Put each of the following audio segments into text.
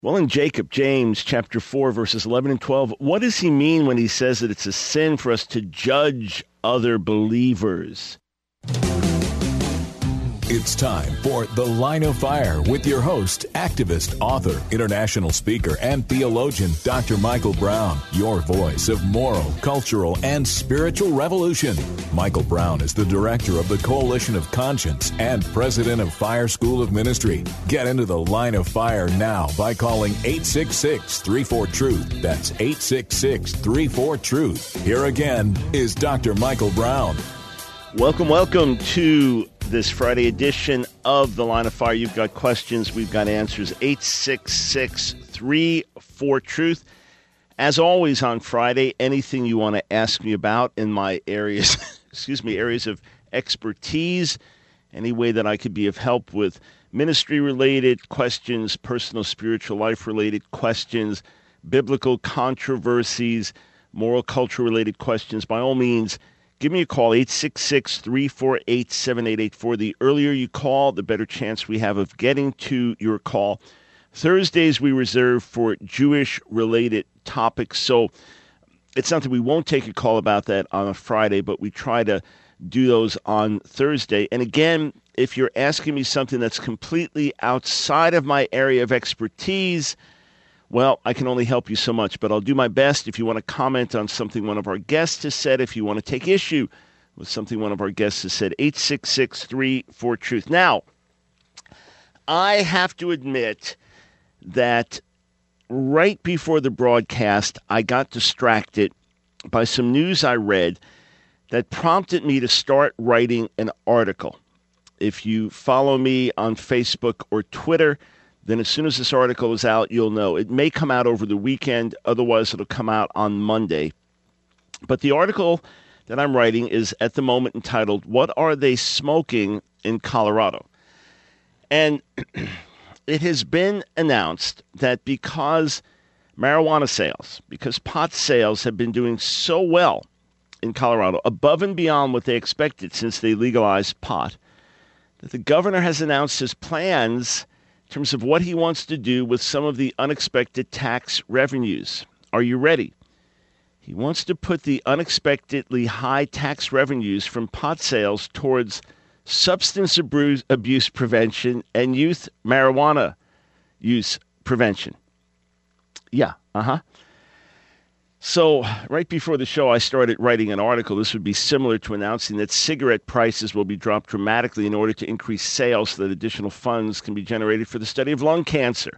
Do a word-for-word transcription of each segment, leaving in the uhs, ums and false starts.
Well, in Jacob, James chapter four, verses eleven and twelve, what does he mean when he says that it's a sin for us to judge other believers? It's time for The Line of Fire with your host, activist, author, international speaker, and theologian, Doctor Michael Brown, your voice of moral, cultural, and spiritual revolution. Michael Brown is the director of the Coalition of Conscience and president of Fire School of Ministry. Get into The Line of Fire now by calling eight six six, three four, truth. That's eight six six, three four, truth. Here again is Doctor Michael Brown. Welcome, welcome to this Friday edition of The Line of Fire. You've got questions, we've got answers. eight six six, three four, truth. As always on Friday, anything you want to ask me about in my areas, excuse me, areas of expertise, any way that I could be of help with ministry-related questions, personal spiritual life-related questions, biblical controversies, moral culture-related questions, by all means, give me a call, eight six six, three four eight, seven eight eight four. The earlier you call, the better chance we have of getting to your call. Thursdays we reserve for Jewish-related topics, so it's not that we won't take a call about that on a Friday, but we try to do those on Thursday. And again, if you're asking me something that's completely outside of my area of expertise, well, I can only help you so much, but I'll do my best. If you want to comment on something one of our guests has said, if you want to take issue with something one of our guests has said, eight six six, three four, truth. Now, I have to admit that right before the broadcast, I got distracted by some news I read that prompted me to start writing an article. If you follow me on Facebook or Twitter, then as soon as this article is out, you'll know. It may come out over the weekend. Otherwise, it'll come out on Monday. But the article that I'm writing is at the moment entitled, What Are They Smoking in Colorado? And it has been announced that because marijuana sales, because pot sales have been doing so well in Colorado, above and beyond what they expected since they legalized pot, that the governor has announced his plans in terms of what he wants to do with some of the unexpected tax revenues. Are you ready? He wants to put the unexpectedly high tax revenues from pot sales towards substance abuse, abuse prevention and youth marijuana use prevention. Yeah, uh-huh. So right before the show, I started writing an article. This would be similar to announcing that cigarette prices will be dropped dramatically in order to increase sales so that additional funds can be generated for the study of lung cancer.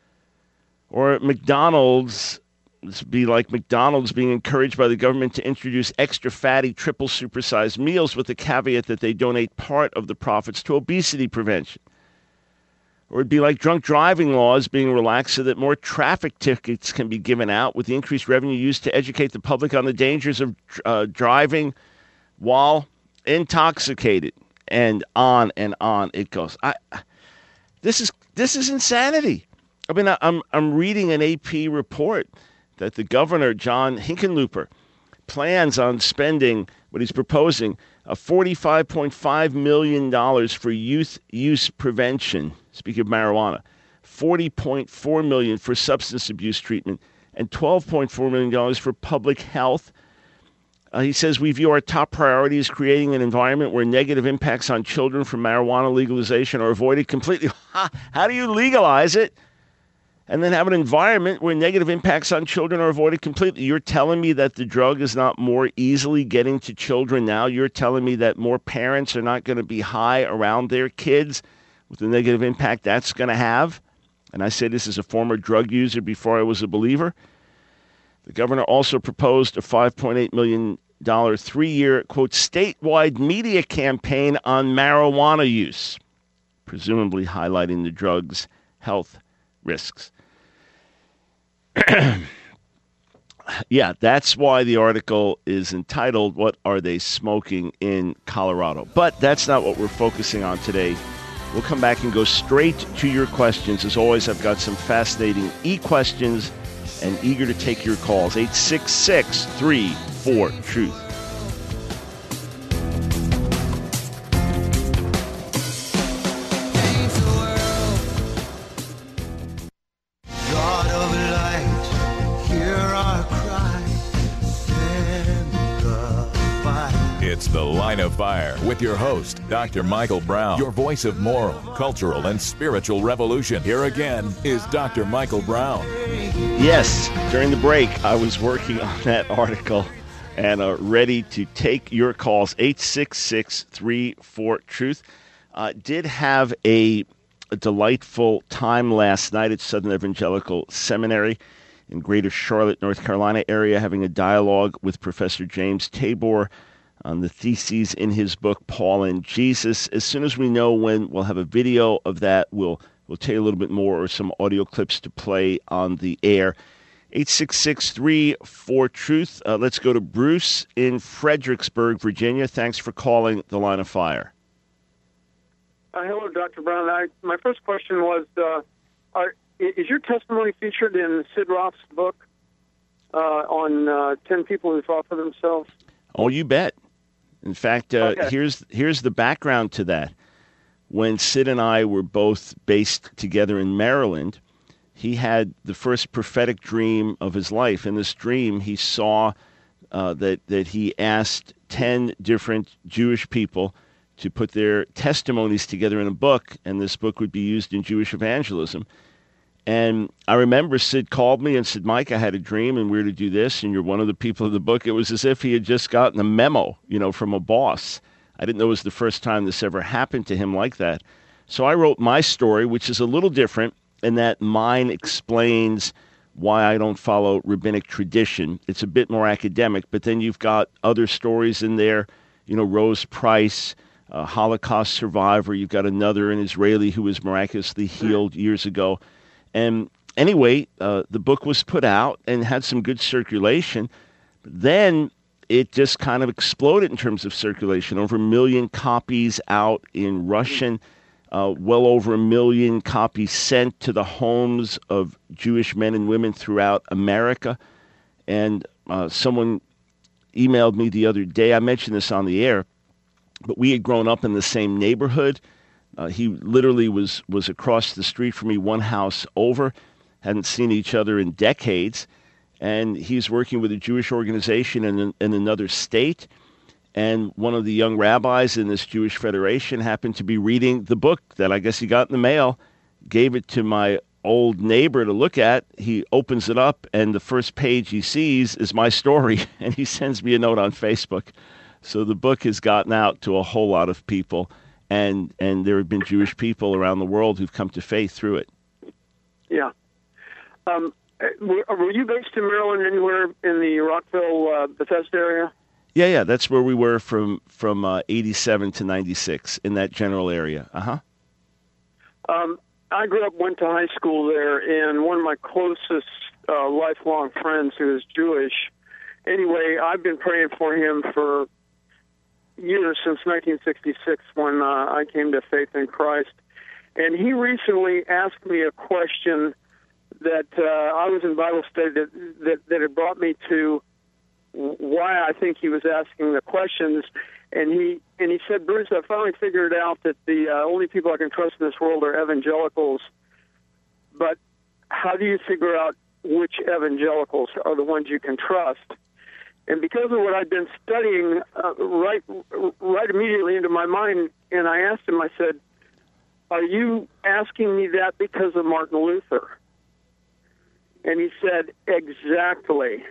Or McDonald's, this would be like McDonald's being encouraged by the government to introduce extra fatty, triple supersized meals with the caveat that they donate part of the profits to obesity prevention. Or it'd be like drunk driving laws being relaxed so that more traffic tickets can be given out with the increased revenue used to educate the public on the dangers of uh, driving while intoxicated. And on and on it goes. I, this is this is insanity. I mean, I'm I'm reading an A P report that the governor, John Hickenlooper, plans on spending what he's proposing a forty-five point five million dollars for youth use prevention. Speaking of marijuana, forty point four million dollars for substance abuse treatment, and twelve point four million dollars for public health. Uh, he says, we view our top priority as creating an environment where negative impacts on children from marijuana legalization are avoided completely. How do you legalize it and then have an environment where negative impacts on children are avoided completely? You're telling me that the drug is not more easily getting to children now? You're telling me that more parents are not going to be high around their kids with the negative impact that's going to have? And I say this as a former drug user before I was a believer. The governor also proposed a five point eight million dollars three-year, quote, statewide media campaign on marijuana use, presumably highlighting the drug's health risks. Yeah, that's why the article is entitled, What Are They Smoking in Colorado? But that's not what we're focusing on today. We'll come back and go straight to your questions. As always, I've got some fascinating e-questions and eager to take your calls. eight six six, three four, truth. It's The Line of Fire with your host, Doctor Michael Brown, your voice of moral, cultural, and spiritual revolution. Here again is Doctor Michael Brown. Yes, during the break, I was working on that article and uh, ready to take your calls. eight six six, three four, truth. Uh, did have a, a delightful time last night at Southern Evangelical Seminary in Greater Charlotte, North Carolina area, having a dialogue with Professor James Tabor on the theses in his book, Paul and Jesus. As soon as we know when we'll have a video of that, we'll we'll tell you a little bit more or some audio clips to play on the air. eight six six, three four, truth. Uh, let's go to Bruce in Fredericksburg, Virginia. Thanks for calling The Line of Fire. Uh, hello, Doctor Brown. I, my first question was, uh, are, is your testimony featured in Sid Roth's book uh, on uh, ten people who fought for themselves? Oh, you bet. In fact, uh, okay. here's here's the background to that. When Sid and I were both based together in Maryland, he had the first prophetic dream of his life. In this dream, he saw uh, that that he asked ten different Jewish people to put their testimonies together in a book, and this book would be used in Jewish evangelism. And I remember Sid called me and said, Mike, I had a dream, and we're to do this, and you're one of the people of the book. It was as if he had just gotten a memo, you know, from a boss. I didn't know it was the first time this ever happened to him like that. So I wrote my story, which is a little different, in that mine explains why I don't follow rabbinic tradition. It's a bit more academic, but then you've got other stories in there, you know, Rose Price, a Holocaust survivor. You've got another, an Israeli who was miraculously healed years ago. And anyway, uh, the book was put out and had some good circulation. Then it just kind of exploded in terms of circulation. Over a million copies out in Russian, uh, well over a million copies sent to the homes of Jewish men and women throughout America. And uh, someone emailed me the other day. I mentioned this on the air, but we had grown up in the same neighborhood. Uh, he literally was, was across the street from me, one house over, hadn't seen each other in decades, and he's working with a Jewish organization in, in another state, and one of the young rabbis in this Jewish federation happened to be reading the book that I guess he got in the mail, gave it to my old neighbor to look at. He opens it up, and the first page he sees is my story, and he sends me a note on Facebook. So the book has gotten out to a whole lot of people, and and there have been Jewish people around the world who've come to faith through it. Yeah. Um, were, were you based in Maryland anywhere in the Rockville, uh, Bethesda area? Yeah, yeah, that's where we were from from uh, eighty-seven to ninety-six, in that general area. Uh-huh. Um, I grew up, went to high school there, and one of my closest uh, lifelong friends who is Jewish, anyway, I've been praying for him for years, since nineteen sixty-six, when uh, I came to faith in Christ. And he recently asked me a question that uh, I was in Bible study that, that, that had brought me to why I think he was asking the questions. And he and he said, Bruce, I finally figured out that the uh, only people I can trust in this world are evangelicals. But how do you figure out which evangelicals are the ones you can trust? And because of what I'd been studying, uh, right, right immediately into my mind, and I asked him, I said, are you asking me that because of Martin Luther? And he said, exactly.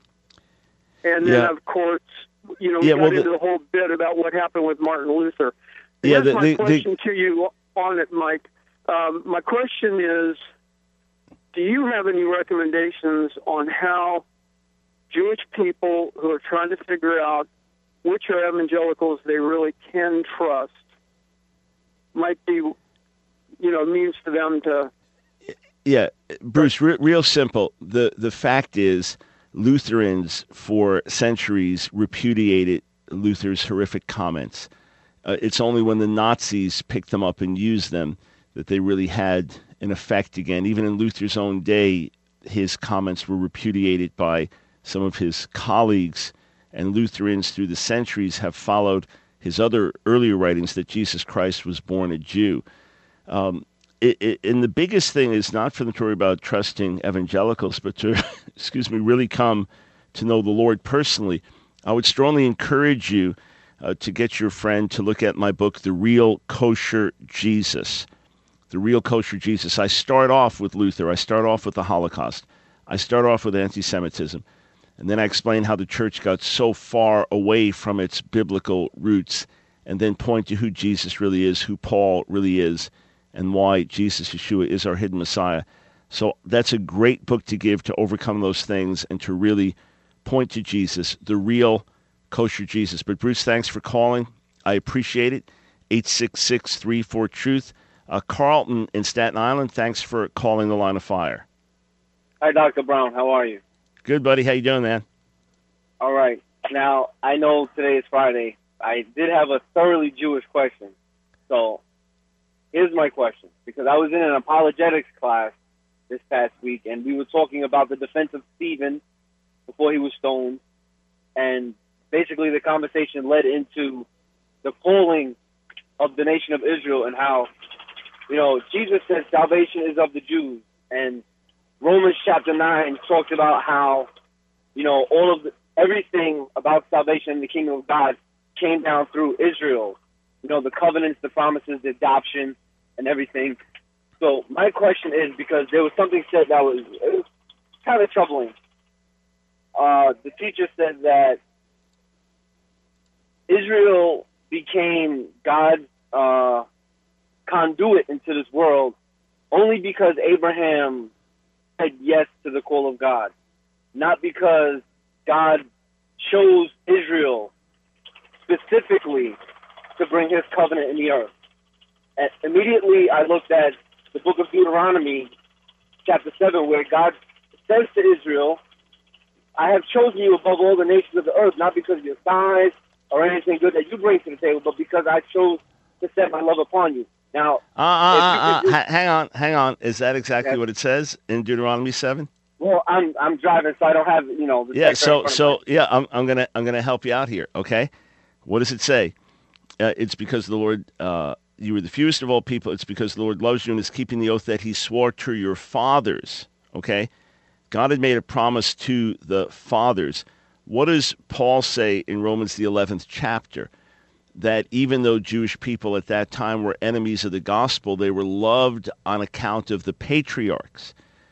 And then, yeah. of course, you know, we yeah, got well, into the, the whole bit about what happened with Martin Luther. Yeah, Here's the, my the, question the, to you on it, Mike. Um, my question is, do you have any recommendations on how Jewish people who are trying to figure out which are evangelicals they really can trust might be, you know, means for them to... Yeah, Bruce, re- real simple. The the fact is, Lutherans for centuries repudiated Luther's horrific comments. Uh, it's only when the Nazis picked them up and used them that they really had an effect again. Even in Luther's own day, his comments were repudiated by some of his colleagues, and Lutherans through the centuries have followed his other earlier writings that Jesus Christ was born a Jew. Um, it, it, and the biggest thing is not for them to worry about trusting evangelicals, but to, excuse me, really come to know the Lord personally. I would strongly encourage you uh, to get your friend to look at my book, The Real Kosher Jesus. The Real Kosher Jesus. I start off with Luther. I start off with the Holocaust. I start off with anti-Semitism. And then I explain how the church got so far away from its biblical roots, and then point to who Jesus really is, who Paul really is, and why Jesus, Yeshua, is our hidden Messiah. So that's a great book to give to overcome those things and to really point to Jesus, the real kosher Jesus. But Bruce, thanks for calling. I appreciate it. eight six six, three four, truth. Uh, Carlton in Staten Island, thanks for calling the Line of Fire. Hi, Doctor Brown. How are you? Good, buddy. How you doing, man? All right. Now, I know today is Friday. I did have a thoroughly Jewish question. So here's my question, because I was in an apologetics class this past week, and we were talking about the defense of Stephen before he was stoned, and basically the conversation led into the calling of the nation of Israel and how, you know, Jesus said salvation is of the Jews, and Romans chapter nine talked about how, you know, all of the, everything about salvation in the kingdom of God came down through Israel. You know, the covenants, the promises, the adoption, and everything. So my question is, because there was something said that was, it was kind of troubling. Uh, the teacher said that Israel became God's uh, conduit into this world only because Abraham said yes to the call of God, not because God chose Israel specifically to bring his covenant in the earth. And immediately I looked at the book of Deuteronomy, chapter seven, where God says to Israel, I have chosen you above all the nations of the earth, not because of your size or anything good that you bring to the table, but because I chose to set my love upon you. Now, uh, uh, uh, uh, ha- hang on, hang on. Is that exactly yes. what it says in Deuteronomy seven? Well, I'm I'm driving, so I don't have you know. The yeah. So so me. yeah, I'm I'm gonna I'm gonna help you out here. Okay, what does it say? Uh, it's because the Lord, uh, you were the fewest of all people. It's because the Lord loves you and is keeping the oath that He swore to your fathers. Okay, God had made a promise to the fathers. What does Paul say in Romans the eleventh chapter? That even though Jewish people at that time were enemies of the gospel, they were loved on account of the patriarchs.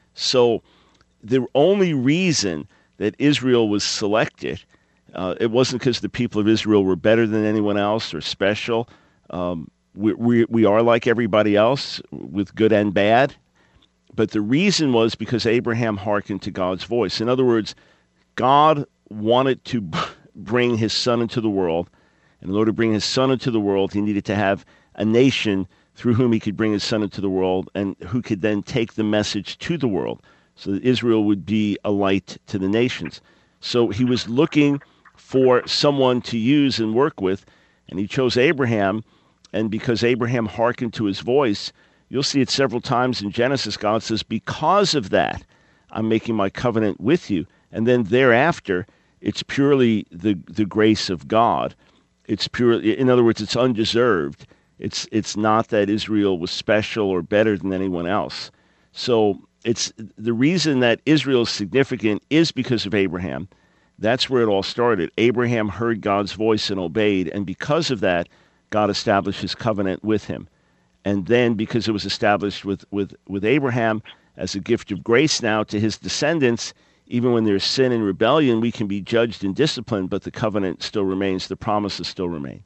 So the only reason that Israel was selected, uh, it wasn't because the people of Israel were better than anyone else or special. Um, we, we, we are like everybody else with good and bad. But the reason was because Abraham hearkened to God's voice. In other words, God wanted to b- bring his son into the world. And in order to bring his son into the world, he needed to have a nation through whom he could bring his son into the world and who could then take the message to the world so that Israel would be a light to the nations. So he was looking for someone to use and work with, and he chose Abraham. And because Abraham hearkened to his voice, you'll see it several times in Genesis. God says, because of that, I'm making my covenant with you. And then thereafter, it's purely the, the grace of God. It's purely, in other words, it's undeserved. It's it's not that Israel was special or better than anyone else. So it's the reason that Israel is significant is because of Abraham. That's where it all started. Abraham heard God's voice and obeyed, and because of that, God established his covenant with him. And then because it was established with, with, with Abraham as a gift of grace now to his descendants, even when there's sin and rebellion, we can be judged and disciplined, but the covenant still remains. The promises still remain.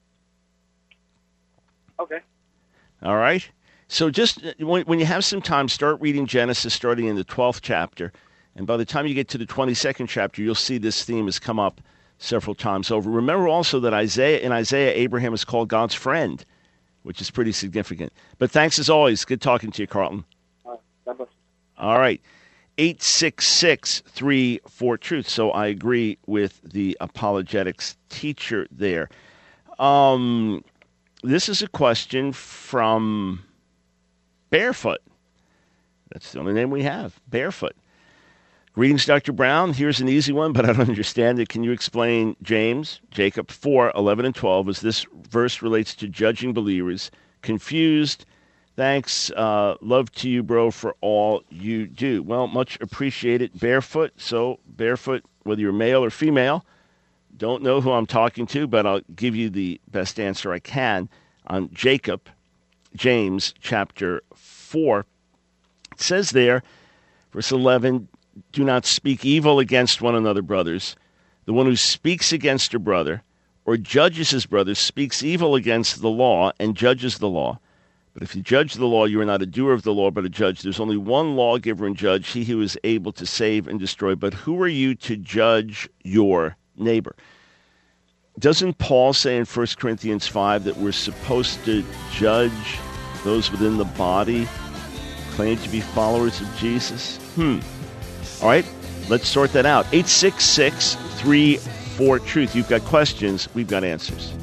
Okay. All right. So just when, when you have some time, start reading Genesis, starting in the twelfth chapter. And by the time you get to the twenty-second chapter, you'll see this theme has come up several times over. Remember also that Isaiah in Isaiah, Abraham is called God's friend, which is pretty significant. But thanks as always. Good talking to you, Carlton. All right. All right. eight six six, three four, truth. So I agree with the apologetics teacher there. Um, this is a question from Barefoot. That's the only name we have, Barefoot. Greetings, Doctor Brown. Here's an easy one, but I don't understand it. Can you explain James, Jacob four, eleven and twelve, as this verse relates to judging believers? Confused. Thanks. Uh, love to you, bro, for all you do. Well, much appreciated, Barefoot. So, Barefoot, whether you're male or female, don't know who I'm talking to, but I'll give you the best answer I can on Jacob, James chapter four. It says there, verse eleven, do not speak evil against one another, brothers. The one who speaks against a brother or judges his brother speaks evil against the law and judges the law. But if you judge the law, you are not a doer of the law, but a judge. There's only one lawgiver and judge, he who is able to save and destroy. But who are you to judge your neighbor? Doesn't Paul say in First Corinthians five that we're supposed to judge those within the body who claim to be followers of Jesus? Hmm. All right, let's sort that out. eight six six, three four, truth. You've got questions, we've got answers.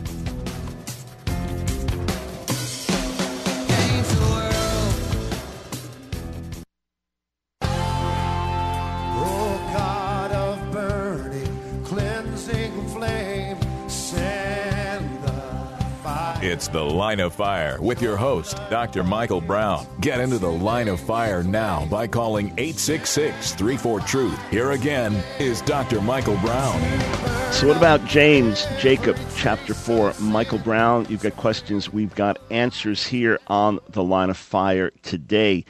It's The Line of Fire with your host, Doctor Michael Brown. Get into the Line of Fire now by calling eight six six, three four, truth. Here again is Doctor Michael Brown. So what about James, Jacob, chapter four? Michael Brown, you've got questions, we've got answers here on The Line of Fire today.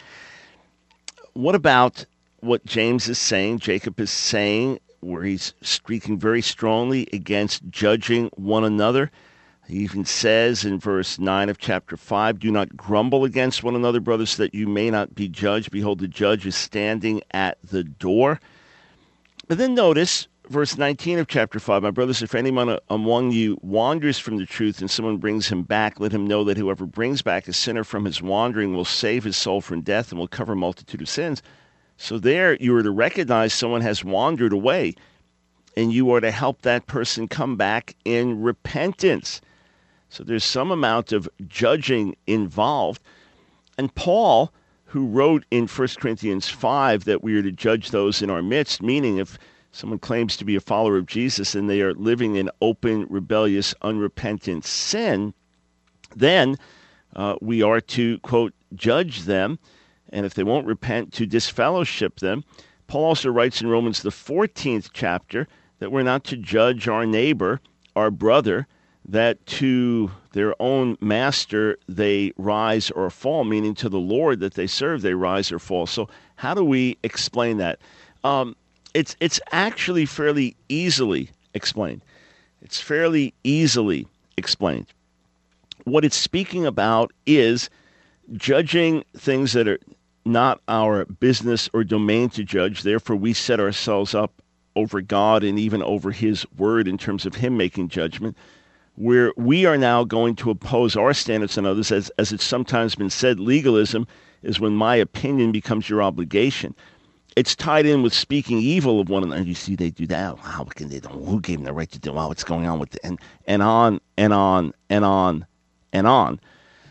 What about what James is saying, Jacob is saying, where he's speaking very strongly against judging one another? He even says in verse nine of chapter five, do not grumble against one another, brothers, so that you may not be judged. Behold, the judge is standing at the door. But then notice verse nineteen of chapter five, my brothers, if anyone among you wanders from the truth and someone brings him back, let him know that whoever brings back a sinner from his wandering will save his soul from death and will cover a multitude of sins. So there you are to recognize someone has wandered away, and you are to help that person come back in repentance. So there's some amount of judging involved. And Paul, who wrote in First Corinthians five that we are to judge those in our midst, meaning if someone claims to be a follower of Jesus and they are living in open, rebellious, unrepentant sin, then uh, we are to, quote, judge them. And if they won't repent, to disfellowship them. Paul also writes in Romans, the fourteenth chapter, that we're not to judge our neighbor, our brother, that to their own master they rise or fall, meaning to the Lord that they serve they rise or fall. So how do we explain that? Um, it's it's actually fairly easily explained. It's fairly easily explained. What it's speaking about is judging things that are not our business or domain to judge. Therefore, we set ourselves up over God and even over his word in terms of him making judgment, where we are now going to oppose our standards on others. As, as it's sometimes been said, legalism is when my opinion becomes your obligation. It's tied in with speaking evil of one another. You see, they do that. How can they? Who gave them the right to do? Wow, what's going on with it? And and on and on and on and on.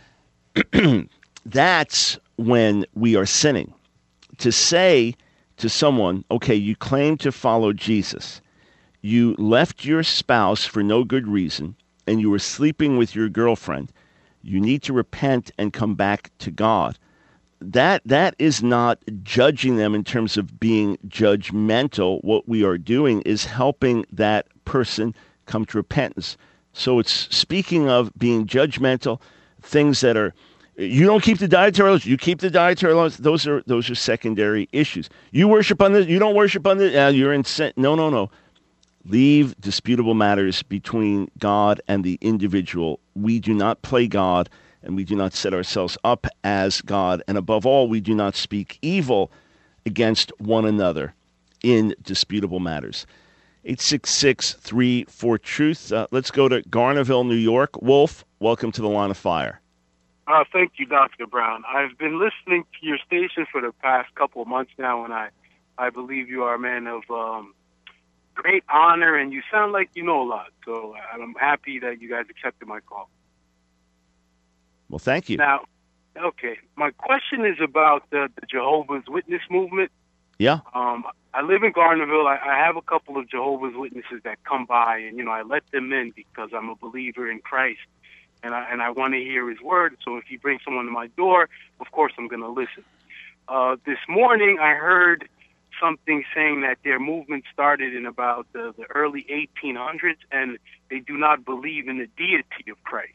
That's when we are sinning. To say to someone, okay, you claim to follow Jesus. You left your spouse for no good reason, and you were sleeping with your girlfriend. You need to repent and come back to God. That that is not judging them in terms of being judgmental. What we are doing is helping that person come to repentance. So it's speaking of being judgmental, things that are, you don't keep the dietary laws, you keep the dietary laws. Those are those are secondary issues. You worship on this, you don't worship on this, uh, you're in sin. No, no, no. Leave disputable matters between God and the individual. We do not play God, and we do not set ourselves up as God. And above all, we do not speak evil against one another in disputable matters. eight six six, three four, truth. Uh, let's go to Garnerville, New York. Wolf, welcome to the Line of Fire. Uh, thank you, Doctor Brown. I've been listening to your station for the past couple of months now, and I, I believe you are a man of um, great honor, and you sound like you know a lot. So I'm happy that you guys accepted my call. Well, thank you. Now, okay, my question is about the, the Jehovah's Witness movement. Yeah. Um, I live in Garnerville. I, I have a couple of Jehovah's Witnesses that come by, and, you know, I let them in because I'm a believer in Christ, and I, and I want to hear his word. So if he brings someone to my door, of course I'm going to listen. Uh, this morning I heard something saying that their movement started in about the, the early eighteen hundreds, and they do not believe in the deity of Christ.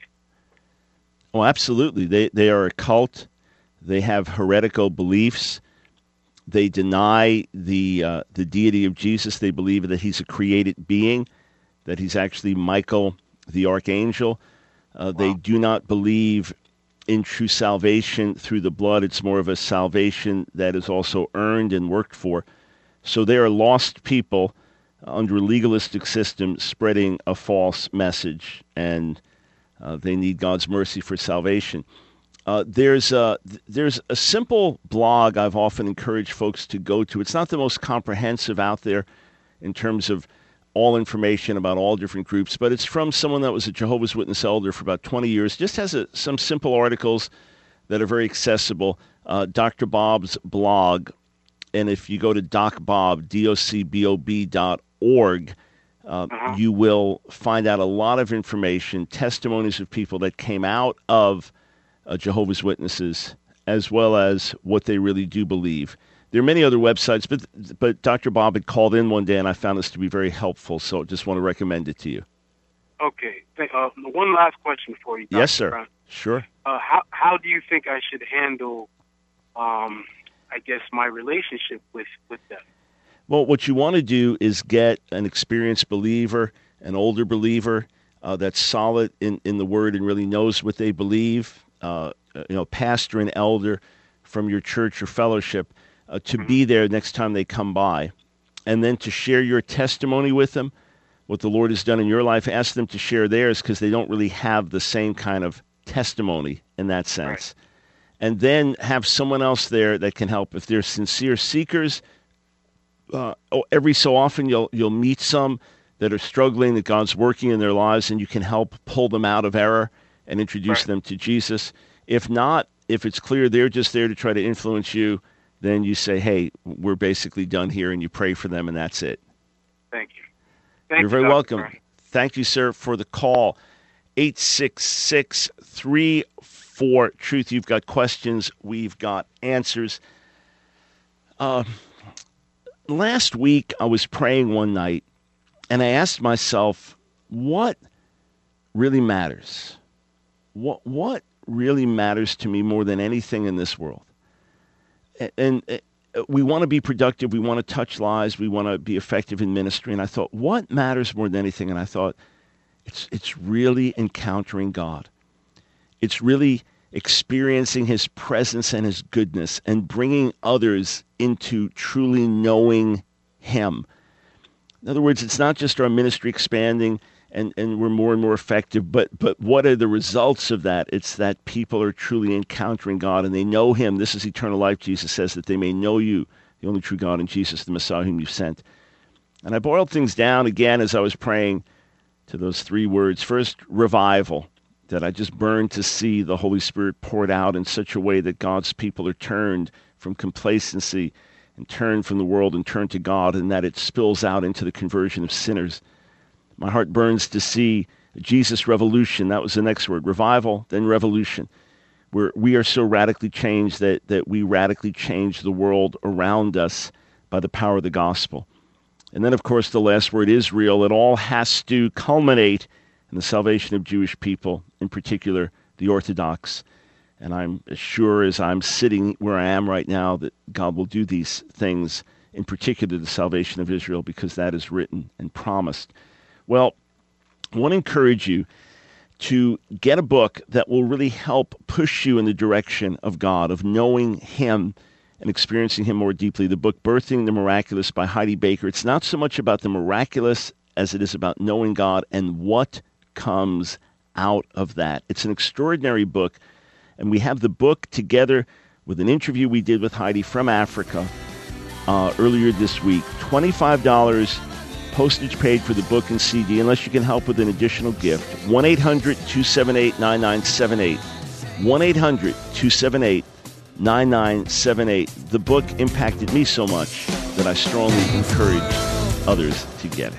Oh, absolutely. They they are a cult. They have heretical beliefs. They deny the uh, the deity of Jesus. They believe that he's a created being, that he's actually Michael the archangel. Uh, wow. They do not believe in true salvation through the blood. It's more of a salvation that is also earned and worked for. So they are lost people under a legalistic system spreading a false message, and uh, they need God's mercy for salvation. Uh, there's, a, there's a simple blog I've often encouraged folks to go to. It's not the most comprehensive out there in terms of all information about all different groups, but it's from someone that was a Jehovah's Witness elder for about twenty years. Just has a, some simple articles that are very accessible. Uh, Doctor Bob's blog, and if you go to docbob, D O C B O B dot org, uh, uh-huh. you will find out a lot of information, testimonies of people that came out of uh, Jehovah's Witnesses, as well as what they really do believe. There are many other websites, but but Doctor Bob had called in one day, and I found this to be very helpful, so just want to recommend it to you. Okay. Uh, one last question for you, Doctor Yes, sir. Brown. Sure. Uh, how how do you think I should handle, um, I guess, my relationship with, with them? Well, what you want to do is get an experienced believer, an older believer uh, that's solid in, in the Word and really knows what they believe, uh, you know, pastor and elder from your church or fellowship, Uh, to mm-hmm. be there next time they come by, and then to share your testimony with them, what the Lord has done in your life. Ask them to share theirs because they don't really have the same kind of testimony in that sense. Right. And then have someone else there that can help. If they're sincere seekers, uh, oh, every so often you'll you'll meet some that are struggling, that God's working in their lives, and you can help pull them out of error and introduce right. them to Jesus. If not, if it's clear they're just there to try to influence you, then you say, hey, we're basically done here, and you pray for them, and that's it. Thank you. Thank You're you, very Doctor welcome. Brown. Thank you, sir, for the call. eight six six, three four, truth. You've got questions. We've got answers. Uh, last week, I was praying one night, and I asked myself, what really matters? What, what really matters to me more than anything in this world? And we want to be productive. We want to touch lives. We want to be effective in ministry. And I thought, what matters more than anything? And I thought, it's it's really encountering God. It's really experiencing his presence and his goodness and bringing others into truly knowing him. In other words, it's not just our ministry expanding and, and we're more and more effective, but but what are the results of that? It's that people are truly encountering God and they know him. This is eternal life, Jesus says, that they may know you, the only true God, and Jesus, the Messiah whom you sent. And I boiled things down again as I was praying to those three words. First, revival, that I just burned to see the Holy Spirit poured out in such a way that God's people are turned from complacency and turned from the world and turned to God, and that it spills out into the conversion of sinners. My heart burns to see Jesus revolution. That was the next word. Revival, then revolution. We're, we are so radically changed that, that we radically change the world around us by the power of the gospel. And then, of course, the last word, Israel. It all has to culminate in the salvation of Jewish people, in particular the Orthodox. And I'm as sure as I'm sitting where I am right now that God will do these things, in particular the salvation of Israel, because that is written and promised. Well, I want to encourage you to get a book that will really help push you in the direction of God, of knowing him and experiencing him more deeply. The book, Birthing the Miraculous by Heidi Baker. It's not so much about the miraculous as it is about knowing God and what comes out of that. It's an extraordinary book, and we have the book together with an interview we did with Heidi from Africa uh, earlier this week. twenty-five dollars postage paid for the book and C D, unless you can help with an additional gift. one eight hundred two seven eight nine nine seven eight. one eight hundred two seven eight nine nine seven eight. The book impacted me so much that I strongly encourage others to get it.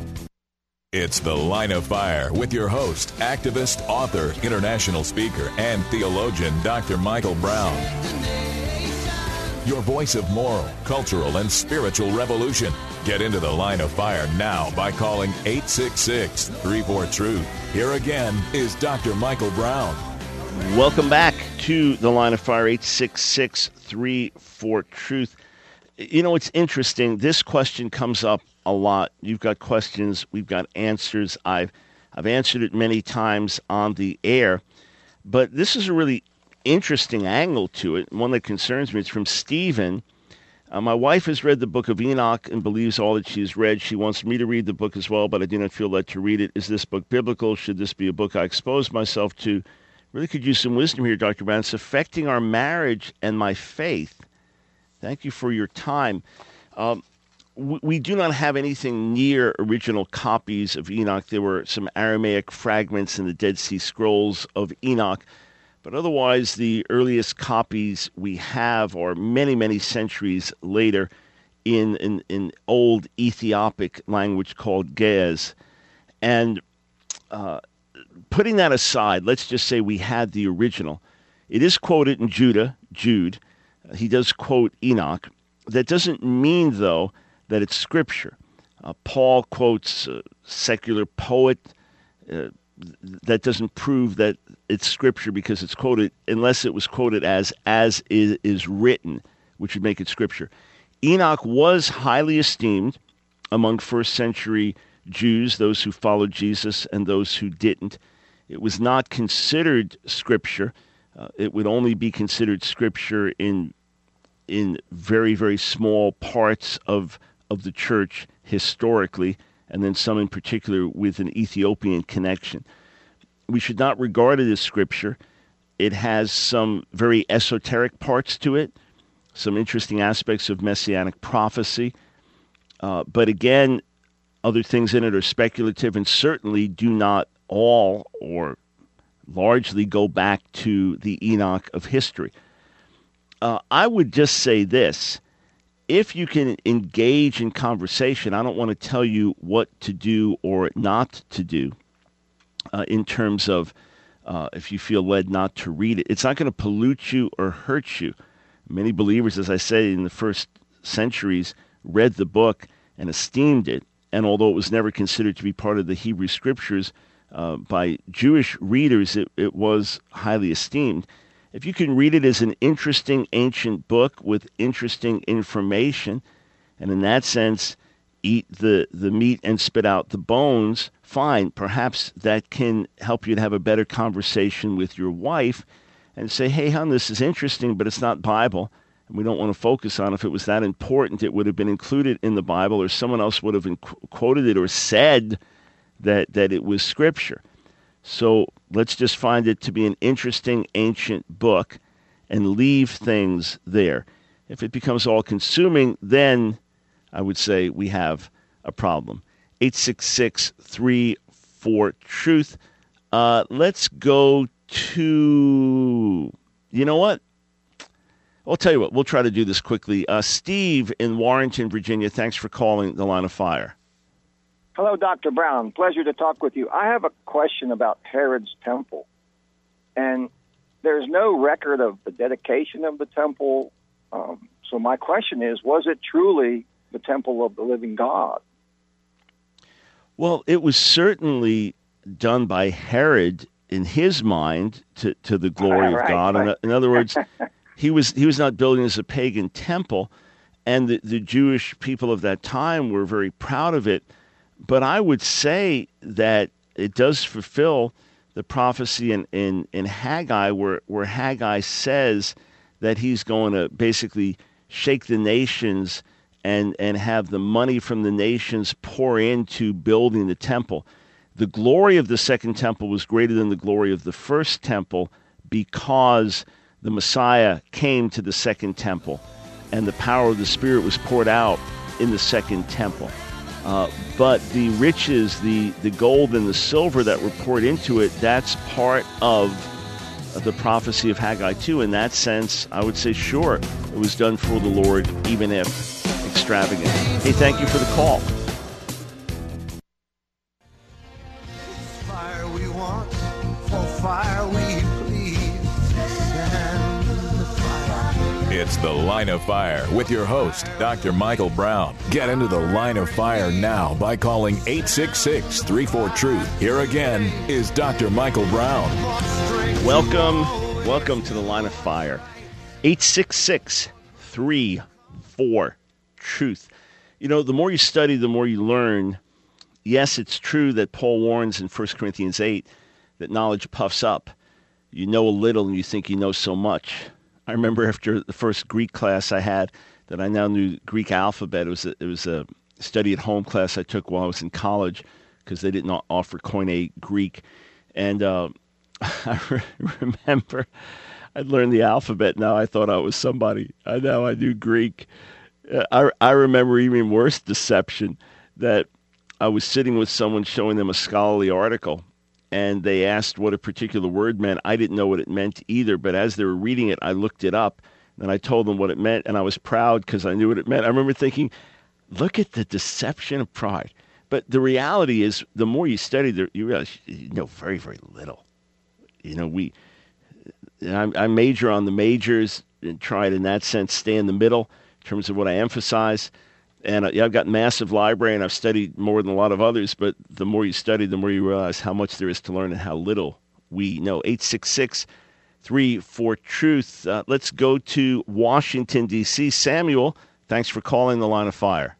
It's The Line of Fire with your host, activist, author, international speaker, and theologian, Doctor Michael Brown. your voice of moral, cultural, and spiritual revolution. Get into the Line of Fire now by calling eight six six, three four, truth. Here again is Doctor Michael Brown. Welcome back to the Line of Fire, eight six six, three four, truth. You know, it's interesting. This question comes up a lot. You've got questions. We've got answers. I've I've answered it many times on the air. But this is a really interesting angle to it, one that concerns me. It's from Stephen. Uh, my wife has read the book of Enoch and believes all that she has read. She wants me to read the book as well, but I do not feel led to read it. Is this book biblical? Should this be a book I expose myself to? Really could use some wisdom here, Doctor Brown. It's affecting our marriage and my faith. Thank you for your time. Um, we, we do not have anything near original copies of Enoch. There were some Aramaic fragments in the Dead Sea Scrolls of Enoch, but otherwise the earliest copies we have are many, many centuries later in an in, in old Ethiopic language called Ge'ez. And uh, putting that aside, let's just say we had the original. It is quoted in Judah, Jude. He does quote Enoch. That doesn't mean, though, that it's Scripture. Uh, Paul quotes a secular poet. Uh, that doesn't prove that it's Scripture because it's quoted, unless it was quoted as, as is, is written, which would make it Scripture. Enoch was highly esteemed among first century Jews, those who followed Jesus and those who didn't. It was not considered Scripture. Uh, it would only be considered Scripture in in very, very small parts of of the church historically, and then some in particular with an Ethiopian connection. We should not regard it as Scripture. It has some very esoteric parts to it, some interesting aspects of messianic prophecy. Uh, but again, other things in it are speculative and certainly do not all or largely go back to the Enoch of history. Uh, I would just say this. If you can engage in conversation, I don't want to tell you what to do or not to do uh, in terms of uh, if you feel led not to read it. It's not going to pollute you or hurt you. Many believers, as I say, in the first centuries, read the book and esteemed it. And although it was never considered to be part of the Hebrew Scriptures, uh, by Jewish readers, it, it was highly esteemed. If you can read it as an interesting ancient book with interesting information, and in that sense, eat the, the meat and spit out the bones, fine. Perhaps that can help you to have a better conversation with your wife and say, hey, hon, this is interesting, but it's not Bible. And we don't want to focus on it. If it was that important, it would have been included in the Bible, or someone else would have inc- quoted it or said that, that it was Scripture. So let's just find it to be an interesting ancient book and leave things there. If it becomes all-consuming, then I would say we have a problem. eight six six, three four, truth. Uh, let's go to, you know what? I'll tell you what, we'll try to do this quickly. Uh, Steve in Warrenton, Virginia, thanks for calling the Line of Fire. Hello, Doctor Brown. Pleasure to talk with you. I have a question about Herod's temple. And there's no record of the dedication of the temple. Um, so my question is, was it truly the temple of the living God? Well, it was certainly done by Herod in his mind to, to the glory right, of God. right. In, in other words, he was he was not building as a pagan temple, and the, the Jewish people of that time were very proud of it. But I would say that it does fulfill the prophecy in, in, in Haggai, where, where Haggai says that he's going to basically shake the nations and, and have the money from the nations pour into building the temple. The glory of the second temple was greater than the glory of the first temple because the Messiah came to the second temple and the power of the Spirit was poured out in the second temple. Uh, but the riches, the, the gold and the silver that were poured into it, that's part of the prophecy of Haggai two. In that sense, I would say, sure, it was done for the Lord, even if extravagant. Hey, thank you for the call. Fire we want, for fire we please. Send the fire. It's The Line of Fire with your host, Doctor Michael Brown. Get into The Line of Fire now by calling eight six six, three four, truth. Here again is Doctor Michael Brown. Welcome, welcome to The Line of Fire. eight six six, three four, truth. You know, the more you study, the more you learn. Yes, it's true that Paul warns in First Corinthians eight that knowledge puffs up. You know a little and you think you know so much. I remember after the first Greek class I had that I now knew Greek alphabet. It was a, it was a study at home class I took while I was in college because they didn't offer Koine Greek. And uh, I re- remember I'd learned the alphabet. Now I thought I was somebody. I know I knew Greek. Uh, I, I remember even worse deception that I was sitting with someone showing them a scholarly article, and they asked what a particular word meant. I didn't know what it meant either, but as they were reading it, I looked it up, and I told them what it meant, and I was proud because I knew what it meant. I remember thinking, look at the deception of pride. But the reality is, the more you study, you realize you know very, very little. You know, we, I, I major on the majors and try to, in that sense, stay in the middle in terms of what I emphasize. And uh, yeah, I've got a massive library, and I've studied more than a lot of others, but the more you study, the more you realize how much there is to learn and how little we know. eight six six, three four, truth. Uh, let's go to Washington, D C Samuel, thanks for calling The Line of Fire.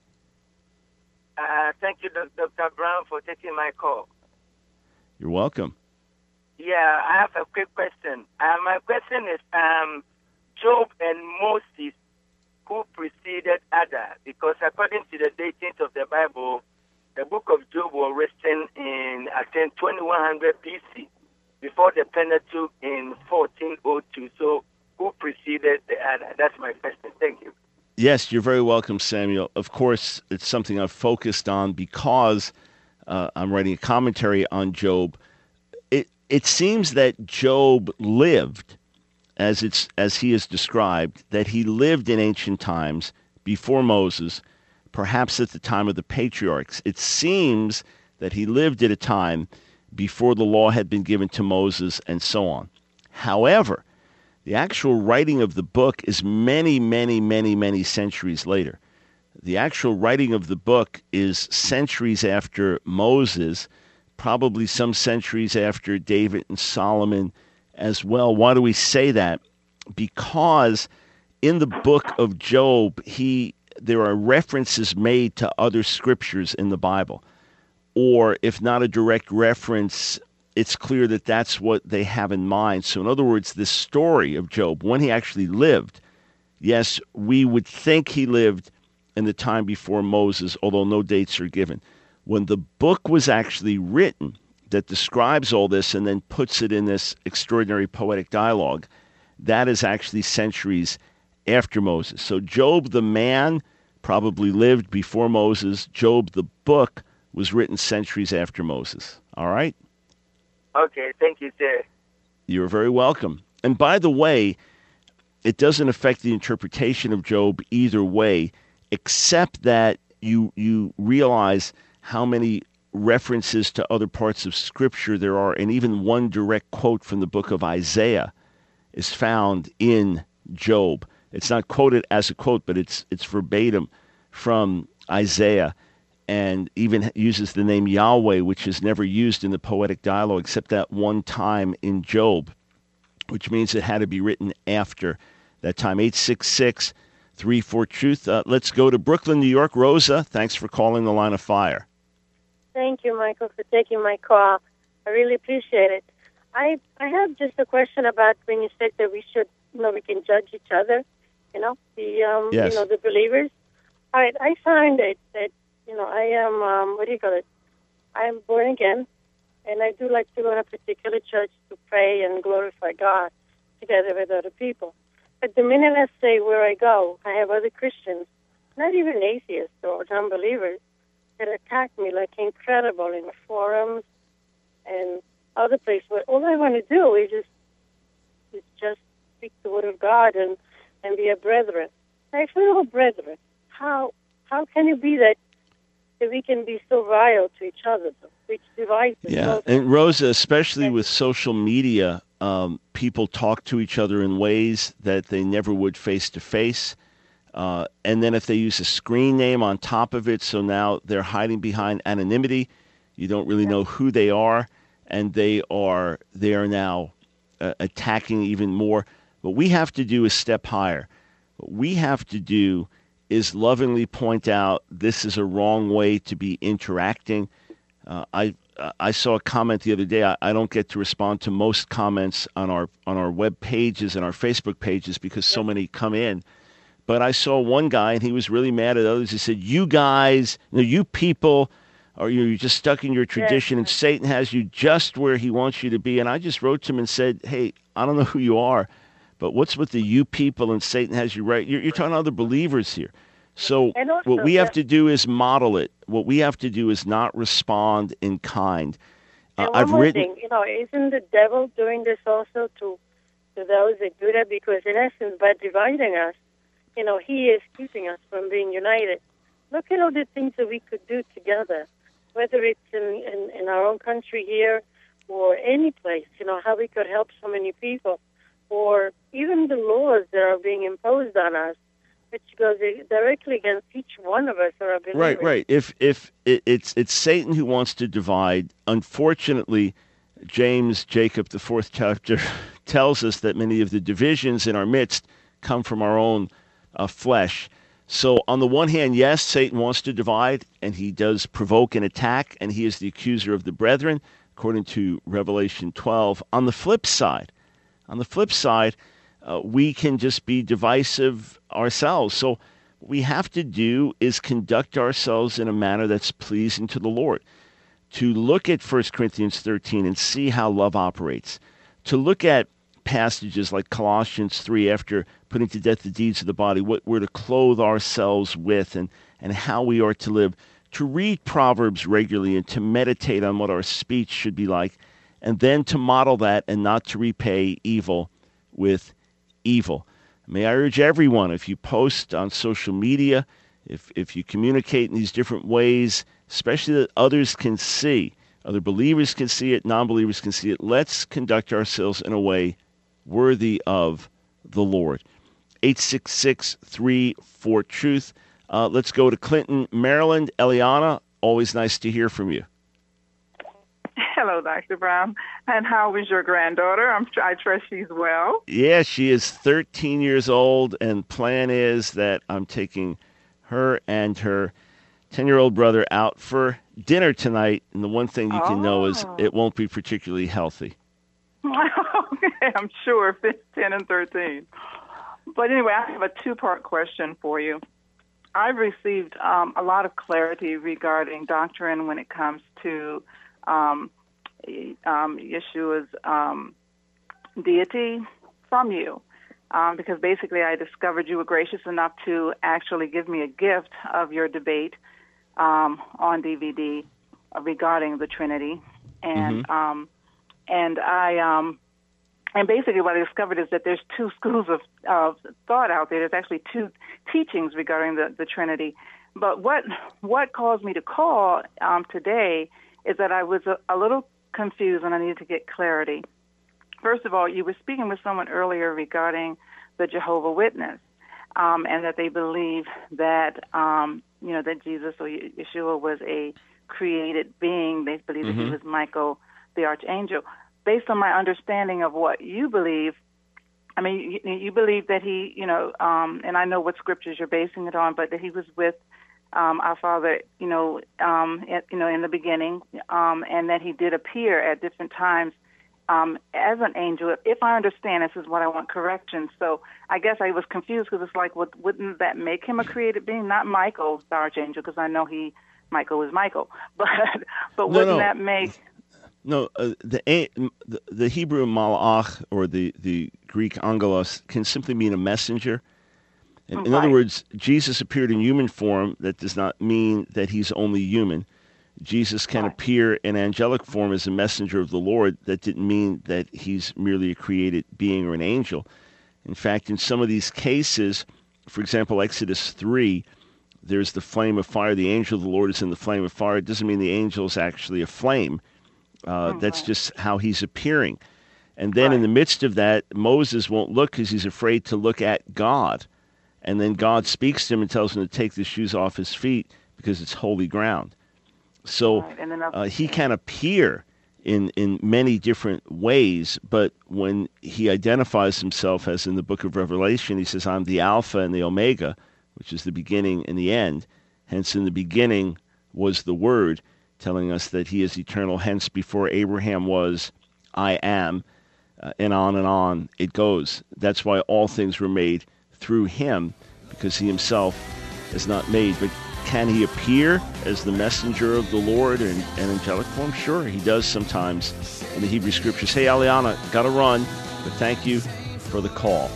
Uh, thank you, Doctor Brown, for taking my call. You're welcome. Yeah, I have a quick question. Uh, my question is, um, Job and Moses, who preceded Adam? Because according to the datings of the Bible, the book of Job was written in, I think, twenty-one hundred B C, before the Pentateuch in fourteen oh two. So who preceded the Adam? That's my question. Thank you. Yes, you're very welcome, Samuel. Of course, it's something I've focused on because uh, I'm writing a commentary on Job. It it seems that Job lived as it's as he is described, that he lived in ancient times before Moses, perhaps at the time of the patriarchs. It seems that he lived at a time before the law had been given to Moses and so on. However, the actual writing of the book is many, many, many, many centuries later. The actual writing of the book is centuries after Moses, probably some centuries after David and Solomon as well. Why do we say that? Because in the book of Job, he there are references made to other scriptures in the Bible. Or if not a direct reference, it's clear that that's what they have in mind. So in other words, this story of Job, when he actually lived, yes, we would think he lived in the time before Moses, although no dates are given. When the book was actually written, that describes all this and then puts it in this extraordinary poetic dialogue, that is actually centuries after Moses. So Job the man probably lived before Moses. Job the book was written centuries after Moses. All right? Okay, thank you, sir. You're very welcome. And by the way, it doesn't affect the interpretation of Job either way, except that you you realize how many references to other parts of Scripture there are, and even one direct quote from the book of Isaiah is found in Job. It's not quoted as a quote, but it's it's verbatim from Isaiah, and even uses the name Yahweh, which is never used in the poetic dialogue except that one time in Job, which means it had to be written after that time. eight six six, three four, truth. Uh, let's go to Brooklyn, New York. Rosa, thanks for calling The Line of Fire. Thank you, Michael, for taking my call. I really appreciate it. I I have just a question about when you said that we should, you know, we can judge each other, you know, the um, yes. you know, the believers. All right, I find that that you know, I am um, what do you call it? I am born again, and I do like to go to a particular church to pray and glorify God together with other people. But the minute I say where I go, I have other Christians, not even atheists or unbelievers, that attack me like incredible in forums and other places. But all I want to do is just is just speak the word of God and, and be a brethren. I feel, brethren, how how can it be that, that we can be so vile to each other, which divides us? Yeah, and Rosa, especially with social media, Um, people talk to each other in ways that they never would face to face. Uh, and then if they use a screen name on top of it, so now they're hiding behind anonymity. You don't really know who they are, and they are they are now uh, attacking even more. What we have to do is step higher. What we have to do is lovingly point out this is a wrong way to be interacting. Uh, I I saw a comment the other day. I, I don't get to respond to most comments on our on our web pages and our Facebook pages because so many come in. But I saw one guy, and he was really mad at others. He said, you guys, you know, you people, are you're just stuck in your tradition, and Satan has you just where he wants you to be. And I just wrote to him and said, hey, I don't know who you are, but what's with the you people and Satan has you right? You're, you're talking to other believers here. So also, what we have yeah. to do is model it. What we have to do is not respond in kind. And Uh, one I've more written. thing, you know, isn't the devil doing this also to, to those that do that? Because in essence, by dividing us, you know, he is keeping us from being united. Look at all the things that we could do together, whether it's in, in, in our own country here or any place, you know, how we could help so many people, or even the laws that are being imposed on us, which goes directly against each one of us or our believers. Right, right. If if it, it's it's Satan who wants to divide, unfortunately, James, Jacob, the fourth chapter, tells us that many of the divisions in our midst come from our own uh, flesh. So on the one hand, yes, Satan wants to divide, and he does provoke an attack, and he is the accuser of the brethren, according to Revelation twelve. On the flip side, on the flip side, uh, we can just be divisive ourselves. So what we have to do is conduct ourselves in a manner that's pleasing to the Lord. To look at First Corinthians thirteen and see how love operates. To look at passages like Colossians three, after putting to death the deeds of the body, what we're to clothe ourselves with, and, and how we are to live. To read Proverbs regularly and to meditate on what our speech should be like, and then to model that and not to repay evil with evil. May I urge everyone, if you post on social media, if if you communicate in these different ways, especially that others can see, other believers can see it, non-believers can see it, let's conduct ourselves in a way worthy of the Lord. eight six six, three four, truth. Uh, let's go to Clinton, Maryland. Eliana, always nice to hear from you. Hello, Doctor Brown. And how is your granddaughter? I'm, I trust she's well. Yeah, she is thirteen years old, and plan is that I'm taking her and her ten-year-old brother out for dinner tonight, and the one thing you can oh. know is it won't be particularly healthy. Okay, I'm sure if it's ten and thirteen. But anyway, I have a two-part question for you. I've received um, a lot of clarity regarding doctrine when it comes to um, um, Yeshua's um, deity from you. Um, because basically I discovered you were gracious enough to actually give me a gift of your debate um, on D V D regarding the Trinity. And mm-hmm. um, and I um, and basically what I discovered is that there's two schools of, of thought out there. There's actually two teachings regarding the, the Trinity. But what what caused me to call um, today is that I was a, a little confused and I needed to get clarity. First of all, you were speaking with someone earlier regarding the Jehovah Witness, um, and that they believe that um, you know that Jesus or Yeshua was a created being. They believe mm-hmm. that he was Michael, the archangel. Based on my understanding of what you believe, I mean, you, you believe that he, you know, um, and I know what scriptures you're basing it on, but that he was with um, our Father, you know, um, at, you know, in the beginning, um, and that he did appear at different times. Um, as an angel, if I understand, this is what I want correction. So I guess I was confused because it's like, well, wouldn't that make him a created being? Not Michael, the archangel, because I know he, Michael is Michael. But but no, wouldn't no. that make... No, uh, the, the the Hebrew malach or the, the Greek angelos can simply mean a messenger. In, in right. other words, Jesus appeared in human form. That does not mean that he's only human. Jesus can right. appear in angelic form as a messenger of the Lord. That didn't mean that he's merely a created being or an angel. In fact, in some of these cases, for example, Exodus three, there's the flame of fire. The angel of the Lord is in the flame of fire. It doesn't mean the angel is actually a flame. Uh, oh, that's right. just how he's appearing. And then Right. in the midst of that, Moses won't look because he's afraid to look at God. And then God speaks to him and tells him to take the shoes off his feet because it's holy ground. So Right. And then I'll- uh, he can appear in, in many different ways, but when he identifies himself, as in the book of Revelation, he says, I'm the Alpha and the Omega, which is the beginning and the end. Hence, in the beginning was the Word, telling us that he is eternal. Hence, before Abraham was, I am, uh, and on and on it goes. That's why all things were made through him, because he himself is not made. But can he appear as the messenger of the Lord in, in angelic form? Sure, he does sometimes in the Hebrew Scriptures. Hey, Aliana, got to run, but thank you for the call.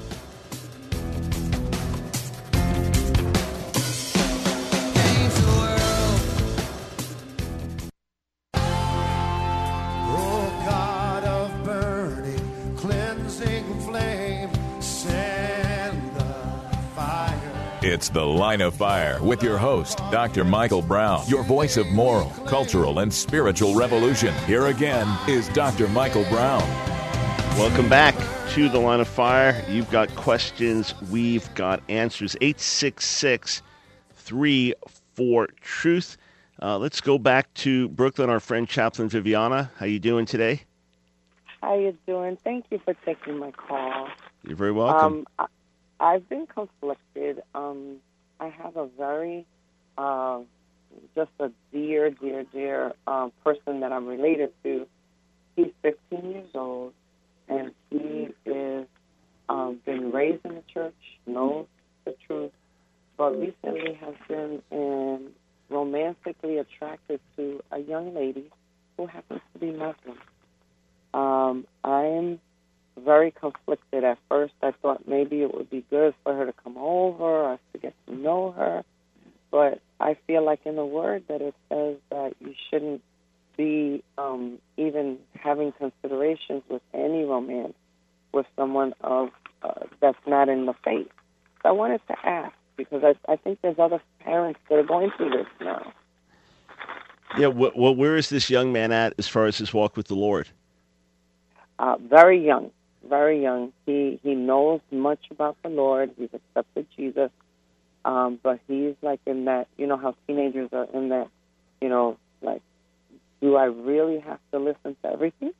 It's The Line of Fire with your host, Doctor Michael Brown, your voice of moral, cultural, and spiritual revolution. Here again is Doctor Michael Brown. Welcome back to The Line of Fire. You've got questions, we've got answers. eight six six, three four, truth. Uh, let's go back to Brooklyn, our friend Chaplain Viviana. How you doing today? How you doing? Thank you for taking my call. You're very welcome. Um, I, I've been conflicted. Um, I have a very, uh, just a dear, dear, dear um, person that I'm related to. He's fifteen years old, and he is um, been raised in the church, knows the truth, but recently has been in, romantically attracted to a young lady who happens to be Muslim. Um, I'm very conflicted. At first, I thought maybe it would be good for her to come over or to get to know her, but I feel like in the Word that it says that you shouldn't be um, even having considerations with any romance with someone of uh, that's not in the faith. So I wanted to ask, because I, I think there's other parents that are going through this now. Yeah, well, well, where is this young man at as far as his walk with the Lord? Uh, very young, very young. He he knows much about the Lord. He's accepted Jesus, um, but he's like in that, you know how teenagers are in that, you know, like, do I really have to listen to everything?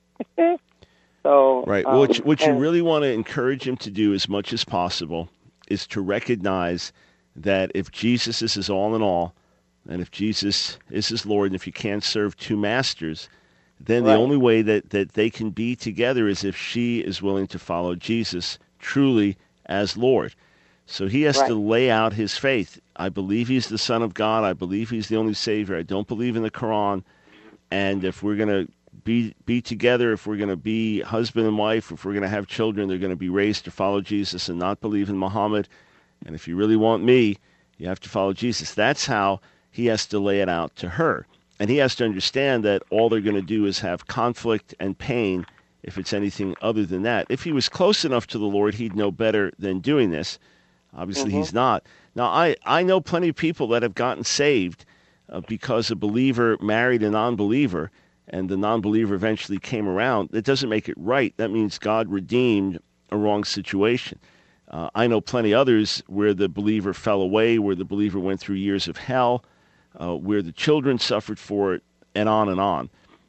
so Right. Um, Well, what you, what you and- really want to encourage him to do as much as possible is to recognize that if Jesus is his all in all, and if Jesus is his Lord, and if you can't serve two masters, then the Right. only way that, that they can be together is if she is willing to follow Jesus truly as Lord. So he has Right. to lay out his faith. I believe he's the Son of God. I believe he's the only Savior. I don't believe in the Quran. And if we're going to be be together, if we're going to be husband and wife, if we're going to have children, they're going to be raised to follow Jesus and not believe in Muhammad. And if you really want me, you have to follow Jesus. That's how he has to lay it out to her. And he has to understand that all they're going to do is have conflict and pain if it's anything other than that. If he was close enough to the Lord, he'd know better than doing this. Obviously, Mhm. he's not. Now, I, I know plenty of people that have gotten saved uh, because a believer married a non-believer, and the non-believer eventually came around. That doesn't make it right. That means God redeemed a wrong situation. Uh, I know plenty others where the believer fell away, where the believer went through years of hell, uh, where the children suffered for it, and on and on.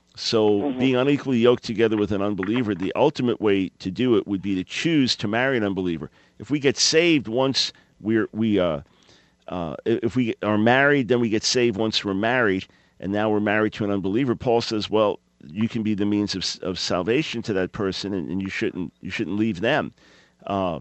So Mhm. being unequally yoked together with an unbeliever, the ultimate way to do it would be to choose to marry an unbeliever. If we get saved once we're, we, uh, uh, if we are married, then we get saved once we're married, and now we're married to an unbeliever. Paul says, well, you can be the means of, of salvation to that person, and, and you shouldn't you shouldn't leave them. Uh,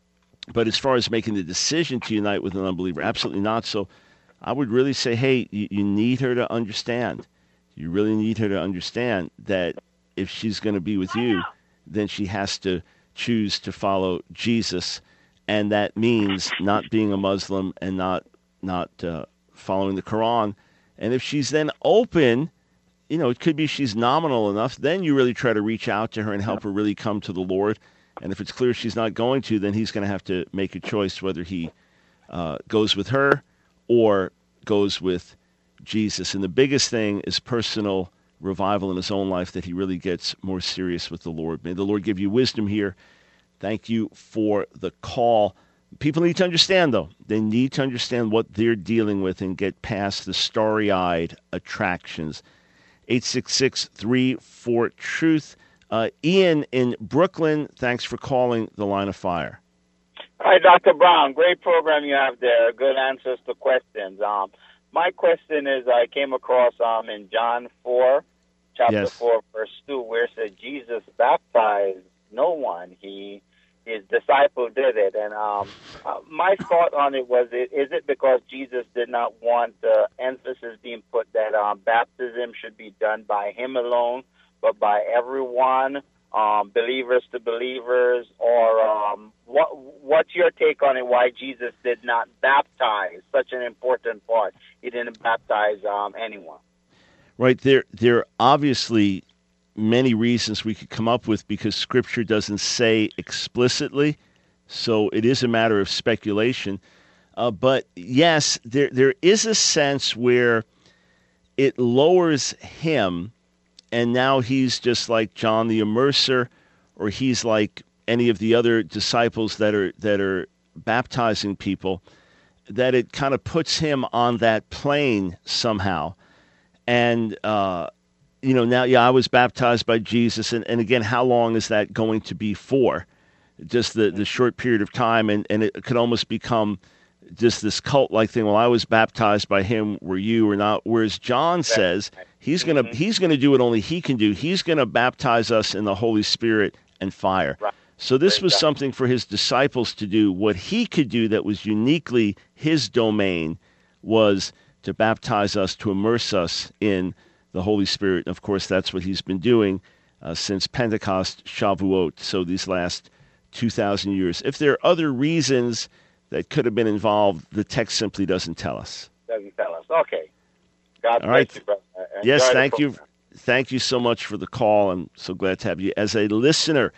but as far as making the decision to unite with an unbeliever, absolutely not. So I would really say, hey, you, you need her to understand. You really need her to understand that if she's going to be with you, then she has to choose to follow Jesus, and that means not being a Muslim and not not uh, following the Quran. And if she's then open, you know, it could be she's nominal enough, then you really try to reach out to her and help her really come to the Lord. And if it's clear she's not going to, then he's going to have to make a choice whether he uh, goes with her or goes with Jesus. And the biggest thing is personal revival in his own life that he really gets more serious with the Lord. May the Lord give you wisdom here. Thank you for the call. People need to understand, though. They need to understand what they're dealing with and get past the starry-eyed attractions. eight six six, three four, truth. Uh, Ian in Brooklyn, thanks for calling the Line of Fire. Hi, Doctor Brown. Great program you have there. Good answers to questions. Um, my question is, I came across um in John four, chapter yes. four, verse two, where it said Jesus baptized no one. He his disciple did it, and um, uh, my thought on it was: it, is it because Jesus did not want uh, emphasis being put that um, baptism should be done by him alone, but by everyone, um, believers to believers, or um, what? What's your take on it? Why Jesus did not baptize such an important part? He didn't baptize um, anyone. Right there, there obviously many reasons we could come up with because Scripture doesn't say explicitly, so it is a matter of speculation. Uh, but yes, there there is a sense where it lowers him, and now he's just like John the Immerser, or he's like any of the other disciples that are that are baptizing people, that it kind of puts him on that plane somehow. And uh you know, now, yeah, I was baptized by Jesus. And, and again, how long is that going to be for? Just the, the short period of time. And, and it could almost become just this cult-like thing. Well, I was baptized by him. Were you or not? Whereas John says he's going to mm-hmm. he's going to do what only he can do. He's going to baptize us in the Holy Spirit and fire. Right. So this was something for his disciples to do. What he could do that was uniquely his domain was to baptize us, to immerse us in the Holy Spirit. And of course, that's what he's been doing uh, since Pentecost, Shavuot, so these last two thousand years. If there are other reasons that could have been involved, the text simply doesn't tell us. Doesn't tell us. Okay. God All right. bless you, brother. Enjoy yes, the thank you. program. Thank you so much for the call. I'm so glad to have you as a listener.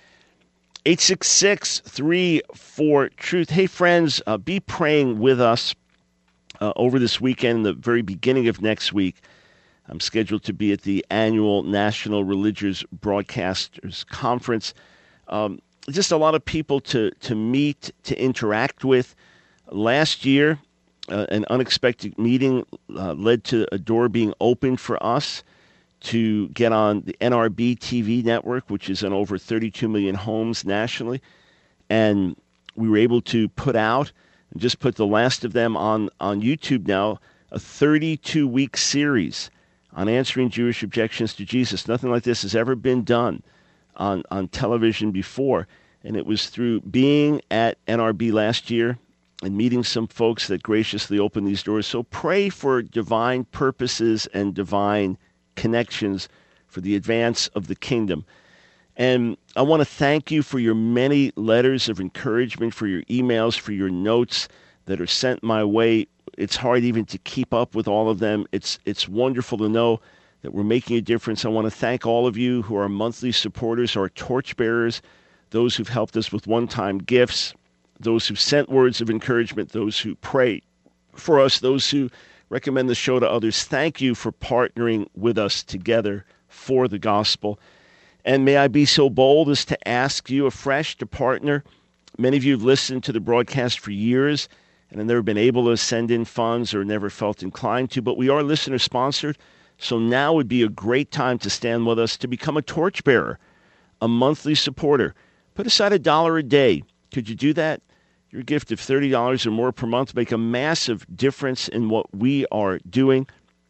eight six six, three four, truth. Hey, friends, uh, be praying with us uh, over this weekend, the very beginning of next week. I'm scheduled to be at the annual National Religious Broadcasters Conference. Um, just a lot of people to, to meet, to interact with. Last year, uh, an unexpected meeting uh, led to a door being opened for us to get on the N R B T V network, which is in over thirty-two million homes nationally. And we were able to put out, and just put the last of them on, on YouTube now, a thirty-two week series on answering Jewish objections to Jesus. Nothing like this has ever been done on, on television before. And it was through being at N R B last year and meeting some folks that graciously opened these doors. So pray for divine purposes and divine connections for the advance of the kingdom. And I want to thank you for your many letters of encouragement, for your emails, for your notes that are sent my way. It's hard even to keep up with all of them. It's it's wonderful to know that we're making a difference. I want to thank all of you who are monthly supporters, our torchbearers, those who've helped us with one-time gifts, those who've sent words of encouragement, those who pray for us, those who recommend the show to others. Thank you for partnering with us together for the gospel. And may I be so bold as to ask you afresh to partner. Many of you have listened to the broadcast for years and have never been able to send in funds or never felt inclined to, but we are listener-sponsored, so now would be a great time to stand with us to become a torchbearer, a monthly supporter. Put aside a dollar a day. Could you do that? Your gift of thirty dollars or more per month make a massive difference in what we are doing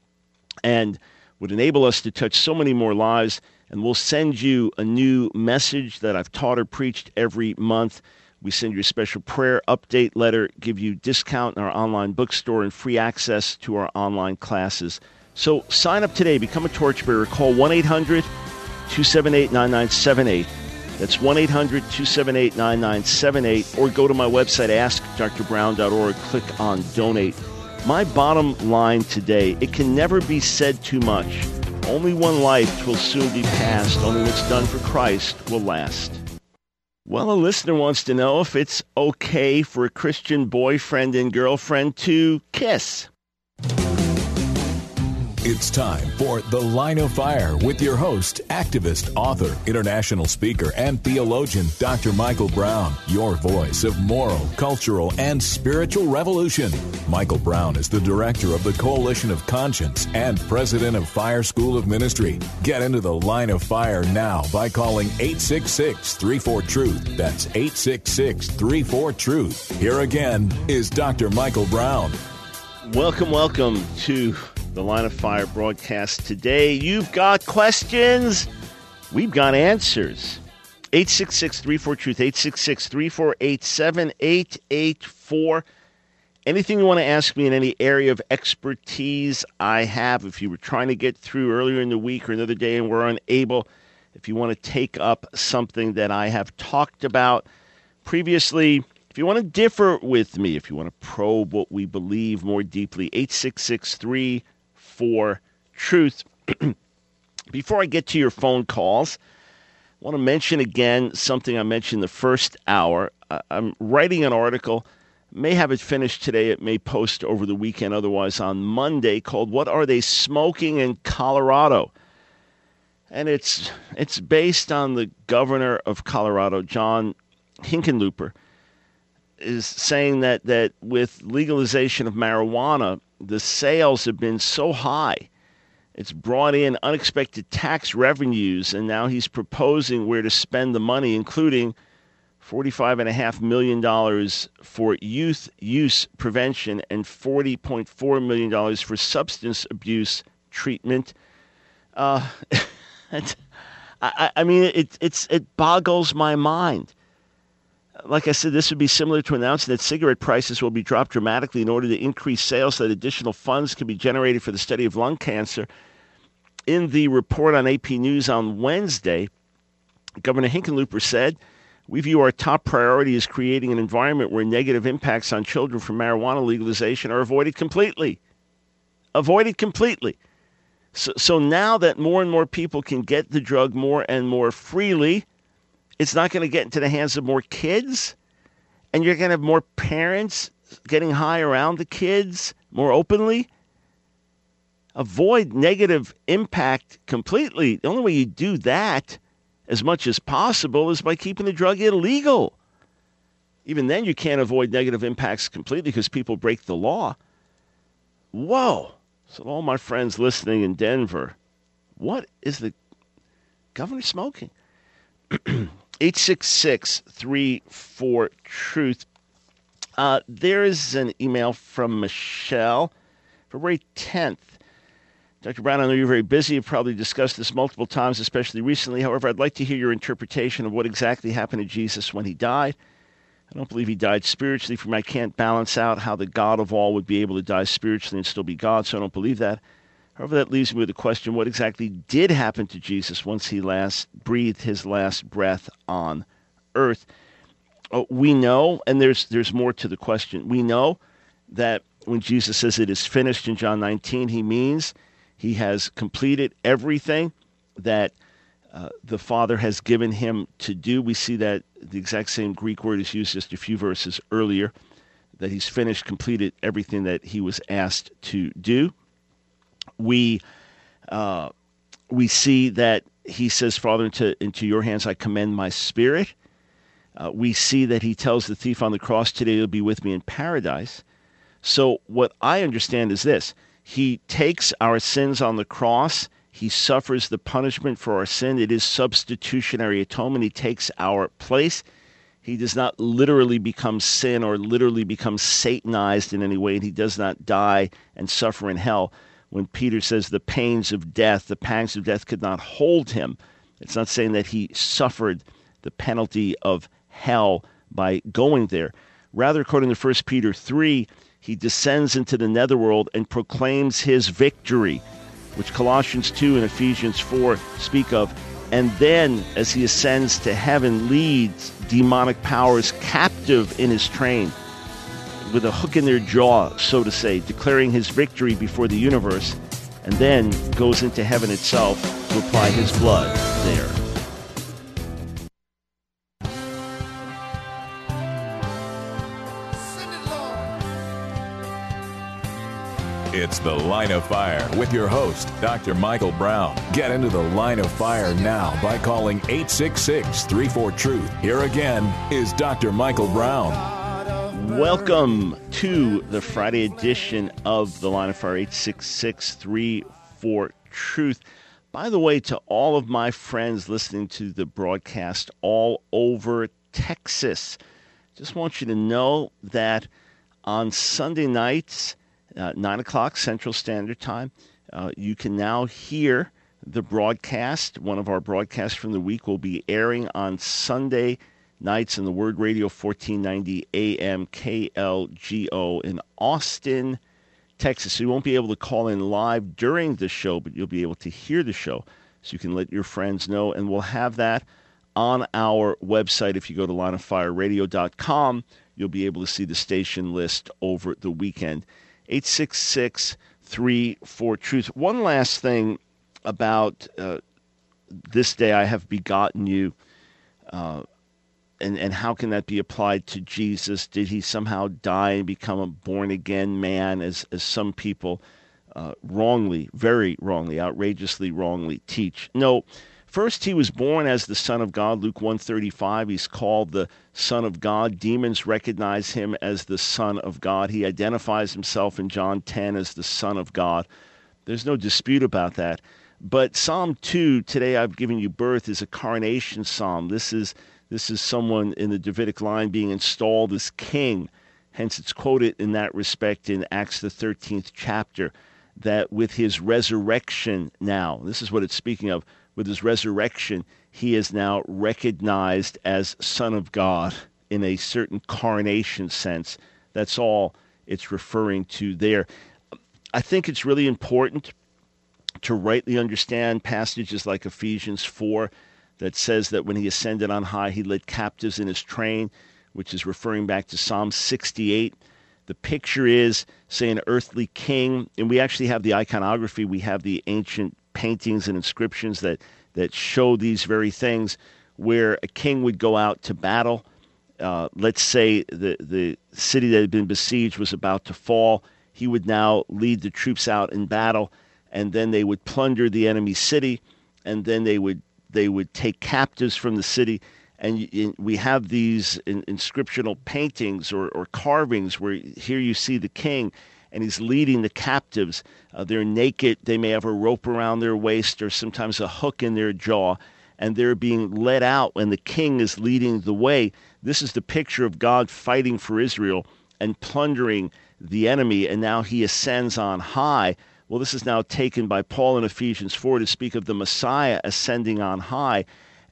and would enable us to touch so many more lives. And we'll send you a new message that I've taught or preached every month. We send you a special prayer update letter, give you discount in our online bookstore, and free access to our online classes. So sign up today. Become a torchbearer. Call one eight hundred, two seven eight, nine nine seven eight. That's one eight hundred, two seven eight, nine nine seven eight. Or go to my website, ask dr brown dot org. Click on Donate. My bottom line today, it can never be said too much. Only one life will soon be passed. Only what's done for Christ will last. Well, a listener wants to know if it's okay for a Christian boyfriend and girlfriend to kiss. It's time for The Line of Fire with your host, activist, author, international speaker, and theologian, Doctor Michael Brown, your voice of moral, cultural, and spiritual revolution. Michael Brown is the director of the Coalition of Conscience and president of Fire School of Ministry. Get into The Line of Fire now by calling eight six six, three four, truth. That's eight six six, three four, truth. Here again is Doctor Michael Brown. Welcome, welcome to the Line of Fire broadcast today. You've got questions. We've got answers. eight six six, three four, truth. eight six six, three four eight, seven eight eight four. Anything you want to ask me in any area of expertise, I have. If you were trying to get through earlier in the week or another day and were unable, if you want to take up something that I have talked about previously, if you want to differ with me, if you want to probe what we believe more deeply, eight six six, three four, truth. Before I get to your phone calls, I want to mention again something I mentioned the first hour. I'm writing an article, may have it finished today, it may post over the weekend, otherwise on Monday, called What Are They Smoking in Colorado? And it's it's based on the governor of Colorado, John Hickenlooper, is saying that, that with legalization of marijuana, the sales have been so high, it's brought in unexpected tax revenues, and now he's proposing where to spend the money, including forty-five point five million dollars for youth use prevention and forty point four million dollars for substance abuse treatment. Uh, I, I mean, it, it's, it boggles my mind. Like I said, this would be similar to announcing that cigarette prices will be dropped dramatically in order to increase sales so that additional funds can be generated for the study of lung cancer. In the report on A P News on Wednesday, Governor Hickenlooper said, "We view our top priority as creating an environment where negative impacts on children from marijuana legalization are avoided completely." Avoided completely. So, so now that more and more people can get the drug more and more freely, it's not going to get into the hands of more kids, and you're going to have more parents getting high around the kids more openly. Avoid negative impact completely. The only way you do that as much as possible is by keeping the drug illegal. Even then, you can't avoid negative impacts completely because people break the law. Whoa. So all my friends listening in Denver, what is the governor smoking? eight six six, three four, truth. Uh, there is an email from Michelle, February tenth. Doctor Brown, I know you're very busy. You've probably discussed this multiple times, especially recently. However, I'd like to hear your interpretation of what exactly happened to Jesus when he died. I don't believe he died spiritually. For me, I can't balance out how the God of all would be able to die spiritually and still be God, so I don't believe that. However, that leaves me with the question, what exactly did happen to Jesus once he last breathed his last breath on earth? Oh, we know, and there's there's more to the question, we know that when Jesus says it is finished in John nineteen, he means he has completed everything that uh, the Father has given him to do. We see that the exact same Greek word is used just a few verses earlier, that he's finished, completed everything that he was asked to do. We uh, we see that he says, Father, into, into your hands I commend my spirit. Uh, we see that he tells the thief on the cross, today you'll be with me in paradise. So what I understand is this. He takes our sins on the cross. He suffers the punishment for our sin. It is substitutionary atonement. He takes our place. He does not literally become sin or literally become Satanized in any way, and he does not die and suffer in hell. When Peter says the pains of death, the pangs of death could not hold him, it's not saying that he suffered the penalty of hell by going there. Rather, according to First Peter three, he descends into the netherworld and proclaims his victory, which Colossians two and Ephesians four speak of. And then, as he ascends to heaven, leads demonic powers captive in his train, with a hook in their jaw, so to say, declaring his victory before the universe, and then goes into heaven itself to apply his blood there. It's The Line of Fire with your host, Doctor Michael Brown. Get into The Line of Fire now by calling eight six six, three four, truth. Here again is Doctor Michael Brown. Welcome to the Friday edition of The Line of Fire, eight six six, three four, truth. By the way, to all of my friends listening to the broadcast all over Texas, just want you to know that on Sunday nights, uh, nine o'clock Central Standard Time, uh, you can now hear the broadcast. One of our broadcasts from the week will be airing on Sunday nights in the Word Radio fourteen ninety A M K L G O in Austin, Texas. So you won't be able to call in live during the show, but you'll be able to hear the show. So you can let your friends know, and we'll have that on our website. If you go to line of fire radio dot com, you'll be able to see the station list over the weekend. eight six six, three four, truth. One last thing about uh, this day I have begotten you, uh, and, and how can that be applied to Jesus? Did he somehow die and become a born-again man, as, as some people uh, wrongly, very wrongly, outrageously wrongly teach? No. First, he was born as the Son of God, Luke one thirty-five. He's called the Son of God. Demons recognize him as the Son of God. He identifies himself in John ten as the Son of God. There's no dispute about that. But Psalm two, Today I've Given You Birth, is a coronation psalm. This is, this is someone in the Davidic line being installed as king. Hence, it's quoted in that respect in Acts the thirteenth chapter, that with his resurrection now, this is what it's speaking of, with his resurrection, he is now recognized as Son of God in a certain coronation sense. That's all it's referring to there. I think it's really important to rightly understand passages like Ephesians four that says that when he ascended on high, he led captives in his train, which is referring back to Psalm sixty-eight. The picture is, say, an earthly king, and we actually have the iconography. We have the ancient paintings and inscriptions that, that show these very things, where a king would go out to battle. Uh, let's say the, the city that had been besieged was about to fall. He would now lead the troops out in battle, and then they would plunder the enemy city, and then they would they would take captives from the city. And we have these inscriptional paintings or, or carvings where here you see the king, and he's leading the captives. Uh, they're naked. They may have a rope around their waist or sometimes a hook in their jaw, and they're being led out, and the king is leading the way. This is the picture of God fighting for Israel and plundering the enemy, and now he ascends on high. Well, this is now taken by Paul in Ephesians four to speak of the Messiah ascending on high.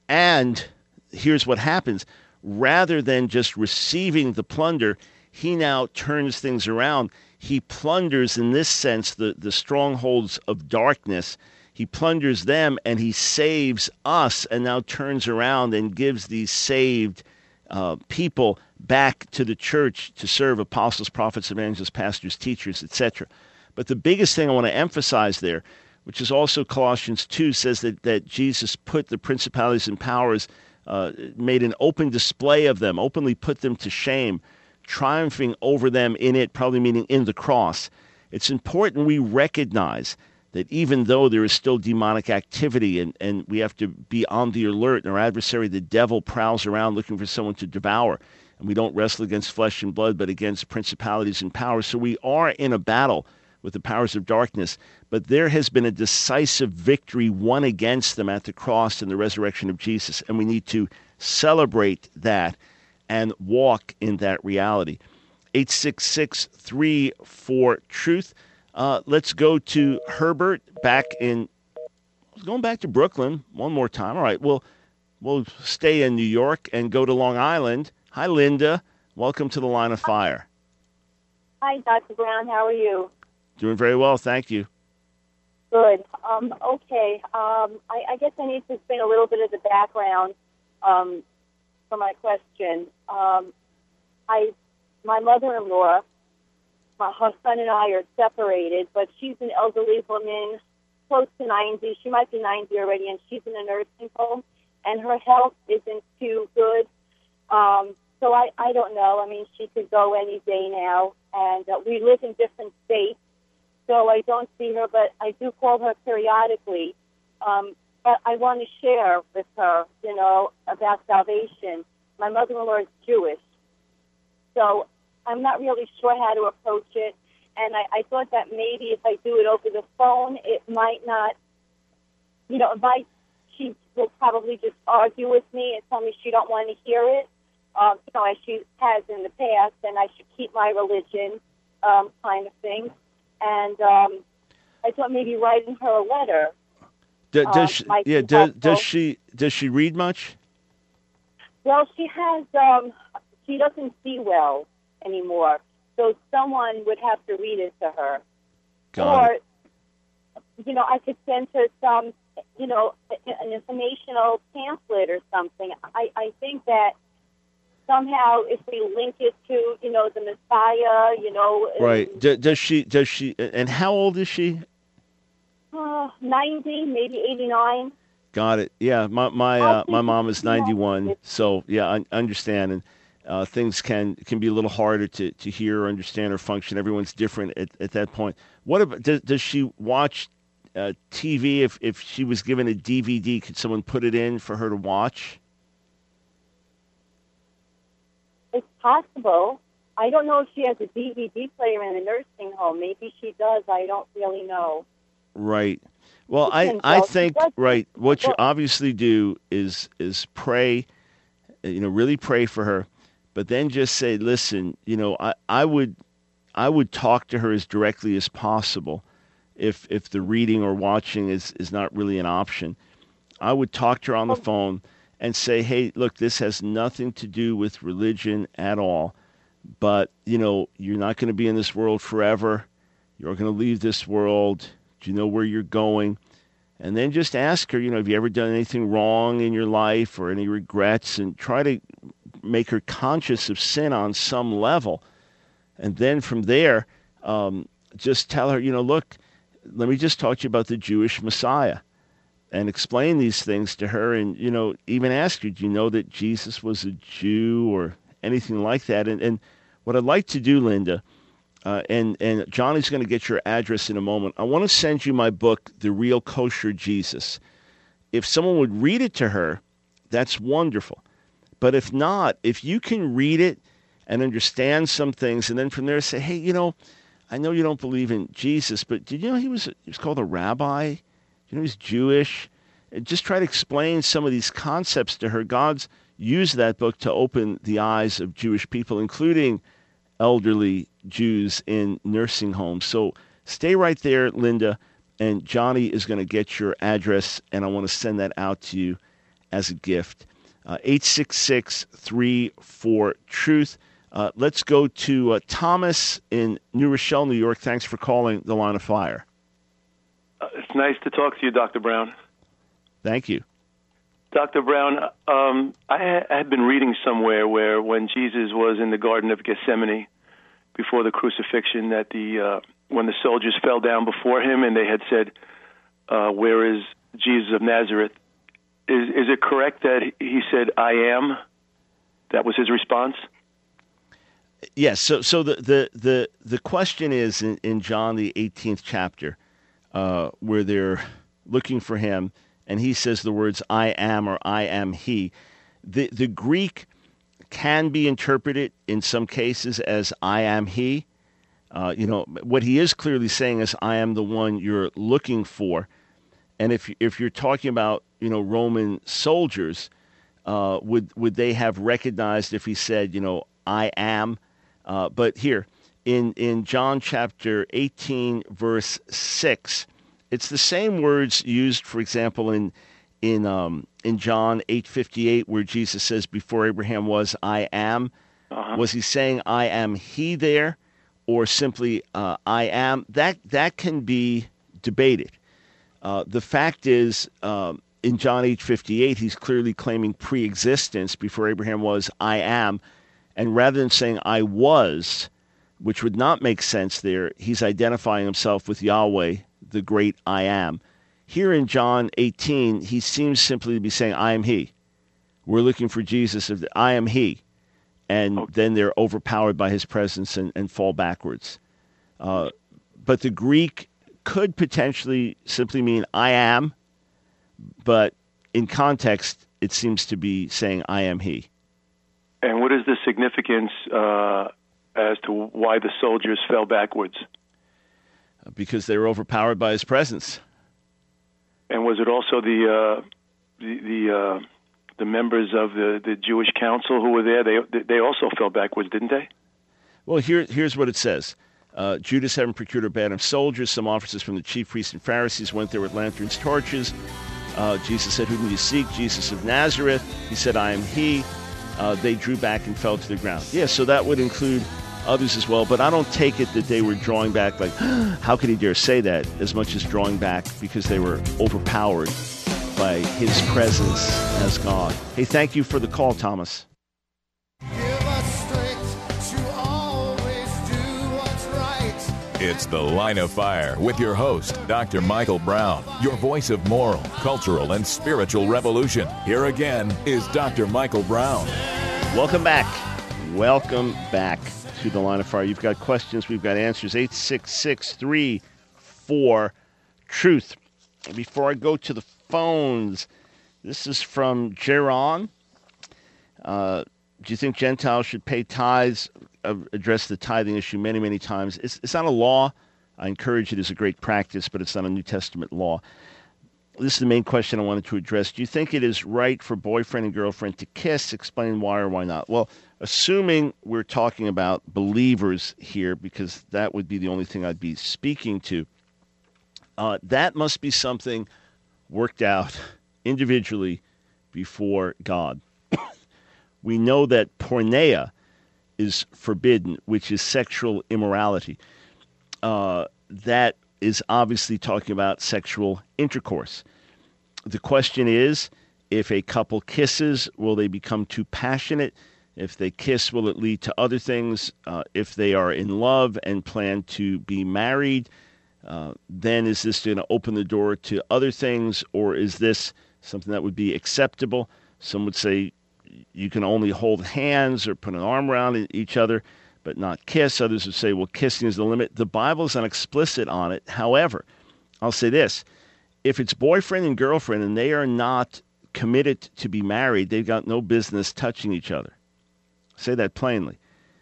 And here's what happens. Rather than just receiving the plunder, he now turns things around. He plunders, in this sense, the, the strongholds of darkness. He plunders them, and he saves us, and now turns around and gives these saved uh, people back to the church to serve apostles, prophets, evangelists, pastors, teachers, et cetera. But the biggest thing I want to emphasize there, which is also Colossians two, says that, that Jesus put the principalities and powers, uh, made an open display of them, openly put them to shame, triumphing over them in it, probably meaning in the cross. It's important we recognize that even though there is still demonic activity, and, and we have to be on the alert, and our adversary, the devil, prowls around looking for someone to devour, and we don't wrestle against flesh and blood, but against principalities and powers. So we are in a battle with the powers of darkness, but there has been a decisive victory won against them at the cross and the resurrection of Jesus, and we need to celebrate that and walk in that reality. eight six six, three four, truth. Uh, let's go to Herbert back in, going back to Brooklyn one more time. All right, we'll, we'll stay in New York and go to Long Island. Hi, Linda. Welcome to the Line of Fire. Hi, Doctor Brown. How are you? Doing very well, thank you. Good. Um, okay. Um, I, I guess I need to explain a little bit of the background um, for my question. Um, I, my mother-in-law, my husband and I are separated, but she's an elderly woman, close to ninety. She might be ninety already, and she's in a nursing home, and her health isn't too good. Um, so I, I don't know. I mean, she could go any day now, and uh, we live in different states. so I don't see her, but I do call her periodically. Um, but I want to share with her, you know, about salvation. My mother-in-law is Jewish, so I'm not really sure how to approach it. And I, I thought that maybe if I do it over the phone, it might not, you know, it might, she will probably just argue with me and tell me she don't want to hear it, um, you know, as she has in the past, and I should keep my religion, um, kind of thing. And um, I thought maybe writing her a letter. Do, does um, she, might yeah? be Does, helpful. does she does she read much? Well, she has, um, she doesn't see well anymore, so someone would have to read it to her. Got or, it. you know, I could send her some, you know, an informational pamphlet or something. I, I think that somehow if we link it to, you know, the Messiah, you know. Right. Do, does she does she and how old is she? Uh, ninety, maybe eighty-nine. Got it. Yeah, my my uh, my mom is ninety-one, so yeah, I understand, and uh, things can can be a little harder to, to hear, or understand, or function. Everyone's different at, at that point. What about does, does she watch uh, T V? If if she was given a D V D, could someone put it in for her to watch? It's possible. I don't know if she has a D V D player in a nursing home. Maybe she does. I don't really know. Right. Well, I, Listen, I Bill, think let's- right. What you Well- obviously do is is pray, you know, really pray for her, but then just say, listen, you know, I, I would I would talk to her as directly as possible, if if the reading or watching is is not really an option. I would talk to her on the phone and say, hey, look, this has nothing to do with religion at all, but you know, you're not going to be in this world forever. You're going to leave this world. Do you know where you're going? And then just ask her, you know, have you ever done anything wrong in your life or any regrets? And try to make her conscious of sin on some level. And then from there, um, just tell her, you know, look, let me just talk to you about the Jewish Messiah and explain these things to her. And, you know, even ask her, do you know that Jesus was a Jew or anything like that? And, and what I'd like to do, Linda, Uh, and, and Johnny's going to get your address in a moment. I want to send you my book, The Real Kosher Jesus. If someone would read it to her, that's wonderful. But if not, if you can read it and understand some things, and then from there say, hey, you know, I know you don't believe in Jesus, but did you know he was, he was called a rabbi? You know, he's Jewish. And just try to explain some of these concepts to her. God's used that book to open the eyes of Jewish people, including elderly Jews in nursing homes. So stay right there, Linda, and Johnny is going to get your address, and I want to send that out to you as a gift. Uh, eight six six, three four, truth. Uh, let's go to uh, Thomas in New Rochelle, New York. Thanks for calling the Line of Fire. Uh, it's nice to talk to you, Doctor Brown. Thank you. Doctor Brown, um, I, ha- I had been reading somewhere where when Jesus was in the Garden of Gethsemane before the crucifixion, that the uh, when the soldiers fell down before him and they had said, uh, where is Jesus of Nazareth? Is, is it correct that he said, I am? That was his response? Yes. So, so the, the, the, the question is in, in John, the eighteenth chapter, uh, where they're looking for him, and he says the words, I am, or I am he. The, the Greek can be interpreted in some cases as I am he. Uh, you know, what he is clearly saying is, I am the one you're looking for. And if if you're talking about, you know, Roman soldiers, uh, would would they have recognized if he said, you know, I am? Uh, but here, in, in John chapter eighteen, verse six, it's the same words used, for example, in in um, in John eight fifty-eight, where Jesus says, before Abraham was, I am. Uh-huh. Was he saying, I am he there, or simply, uh, I am? That, that can be debated. Uh, the fact is, um, in John eight fifty-eight, he's clearly claiming pre-existence. Before Abraham was, I am. And rather than saying I was, which would not make sense there, he's identifying himself with Yahweh, the great I am. Here in John eighteen, he seems simply to be saying, I am he. We're looking for Jesus. Of the, I am he. And okay. Then they're overpowered by his presence and, and fall backwards. Uh, but the Greek could potentially simply mean I am, but in context, it seems to be saying I am he. And what is the significance uh, as to why the soldiers fell backwards? Because they were overpowered by his presence. And was it also the uh, the the, uh, the members of the, the Jewish council who were there? They they also fell backwards, didn't they? Well, here here's what it says. Uh, Judas, having procured a band of soldiers, some officers from the chief priests and Pharisees went there with lanterns, torches. Uh, Jesus said, "Who do you seek?" Jesus of Nazareth. He said, "I am he." Uh, they drew back and fell to the ground. Yeah, so that would include others as well, but I don't take it that they were drawing back like, how could he dare say that, as much as drawing back because they were overpowered by his presence as God. Hey, thank you for the call, Thomas. It's The Line of Fire with your host, Doctor Michael Brown, your voice of moral, cultural, and spiritual revolution. Here again is Doctor Michael Brown. Welcome back. Welcome back to The Line of Fire. You've got questions, we've got answers. eight six six, three four, truth. Before I go to the phones, this is from Jaron. Uh, do you think Gentiles should pay tithes? I've addressed the tithing issue many, many times. It's, it's not a law. I encourage it as a great practice, but it's not a New Testament law. This is the main question I wanted to address. Do you think it is right for boyfriend and girlfriend to kiss? Explain why or why not. Well, assuming we're talking about believers here, because that would be the only thing I'd be speaking to, uh, that must be something worked out individually before God. We know that porneia is forbidden, which is sexual immorality. Uh, that is obviously talking about sexual intercourse. The question is, if a couple kisses, will they become too passionate? If they kiss, will it lead to other things? Uh, if they are in love and plan to be married, uh, then is this going to open the door to other things, or is this something that would be acceptable? Some would say you can only hold hands or put an arm around each other, but not kiss. Others would say, well, kissing is the limit. The Bible is not explicit on it. However, I'll say this. If it's boyfriend and girlfriend and they are not committed to be married, they've got no business touching each other. Say that plainly.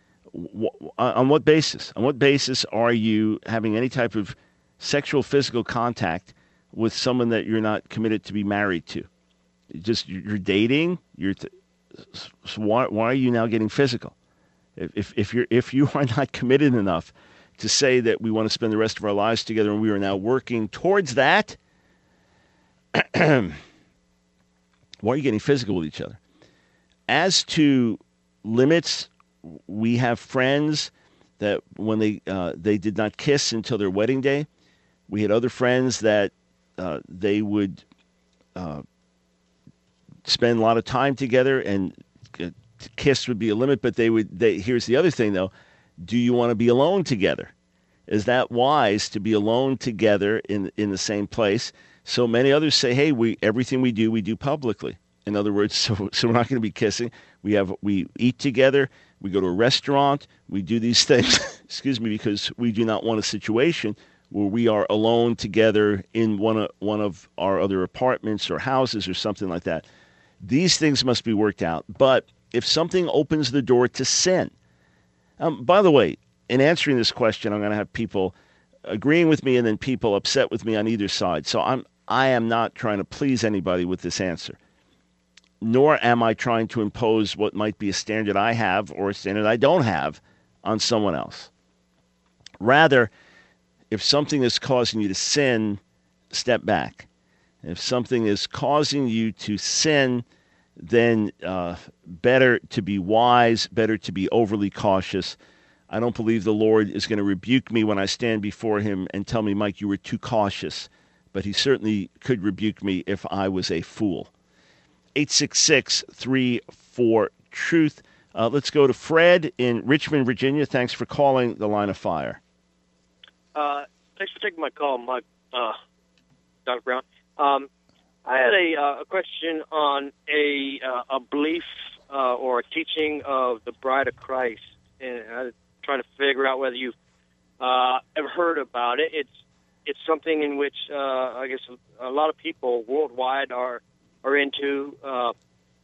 On what basis? On what basis are you having any type of sexual physical contact with someone that you're not committed to be married to? Just you're dating. You're th- so why why are you now getting physical? If if you're if you are not committed enough to say that we want to spend the rest of our lives together and we are now working towards that, why are you getting physical with each other? As to limits, we have friends that when they uh, they did not kiss until their wedding day. We had other friends that uh, they would uh, spend a lot of time together, and uh, kiss would be a limit. But they would. They, here's the other thing, though: do you want to be alone together? Is that wise to be alone together in in the same place? So many others say, "Hey, we everything we do, we do publicly." In other words, so so we're not going to be kissing. We have we eat together. We go to a restaurant. We do these things. excuse me, because we do not want a situation where we are alone together in one of one of our other apartments or houses or something like that. These things must be worked out. But if something opens the door to sin, um, by the way, in answering this question, I'm going to have people agreeing with me and then people upset with me on either side. So I'm I am not trying to please anybody with this answer. Nor am I trying to impose what might be a standard I have or a standard I don't have on someone else. Rather, if something is causing you to sin, step back. If something is causing you to sin, then uh, better to be wise, better to be overly cautious. I don't believe the Lord is going to rebuke me when I stand before him and tell me, Mike, you were too cautious. But he certainly could rebuke me if I was a fool. eight six six, three four, truth. Uh, let's go to Fred in Richmond, Virginia. Thanks for calling the Line of Fire. Uh, thanks for taking my call, Mike, uh, Doctor Brown. Um, I had a, uh, a question on a uh, a belief uh, or a teaching of the Bride of Christ, and I'm trying to figure out whether you uh, have heard about it. It's it's something in which uh, I guess a lot of people worldwide are are into, uh,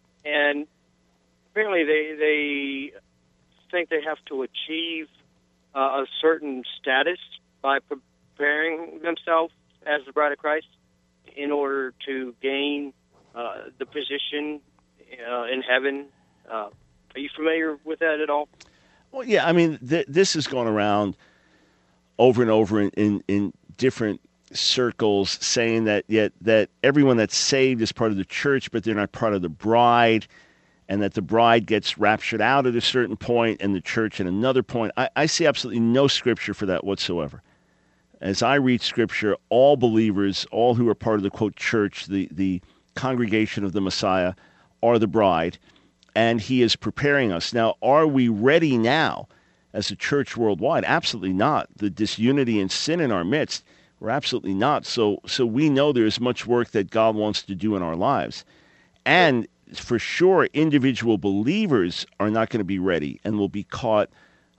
and apparently they they think they have to achieve uh, a certain status by preparing themselves as the bride of Christ in order to gain uh, the position uh, in heaven. Uh, are you familiar with that at all? Well, yeah, I mean, th- this has gone around over and over in, in, in different circles, saying that yet that everyone that's saved is part of the church, but they're not part of the bride, and that the bride gets raptured out at a certain point and the church at another point. I, I see absolutely no scripture for that whatsoever. As I read scripture, all believers, all who are part of the, quote, church, the, the congregation of the Messiah, are the bride, and he is preparing us. Now, are we ready now as a church worldwide? Absolutely not. The disunity and sin in our midst, we're absolutely not. So, so we know there's much work that God wants to do in our lives. And for sure, individual believers are not going to be ready and will be caught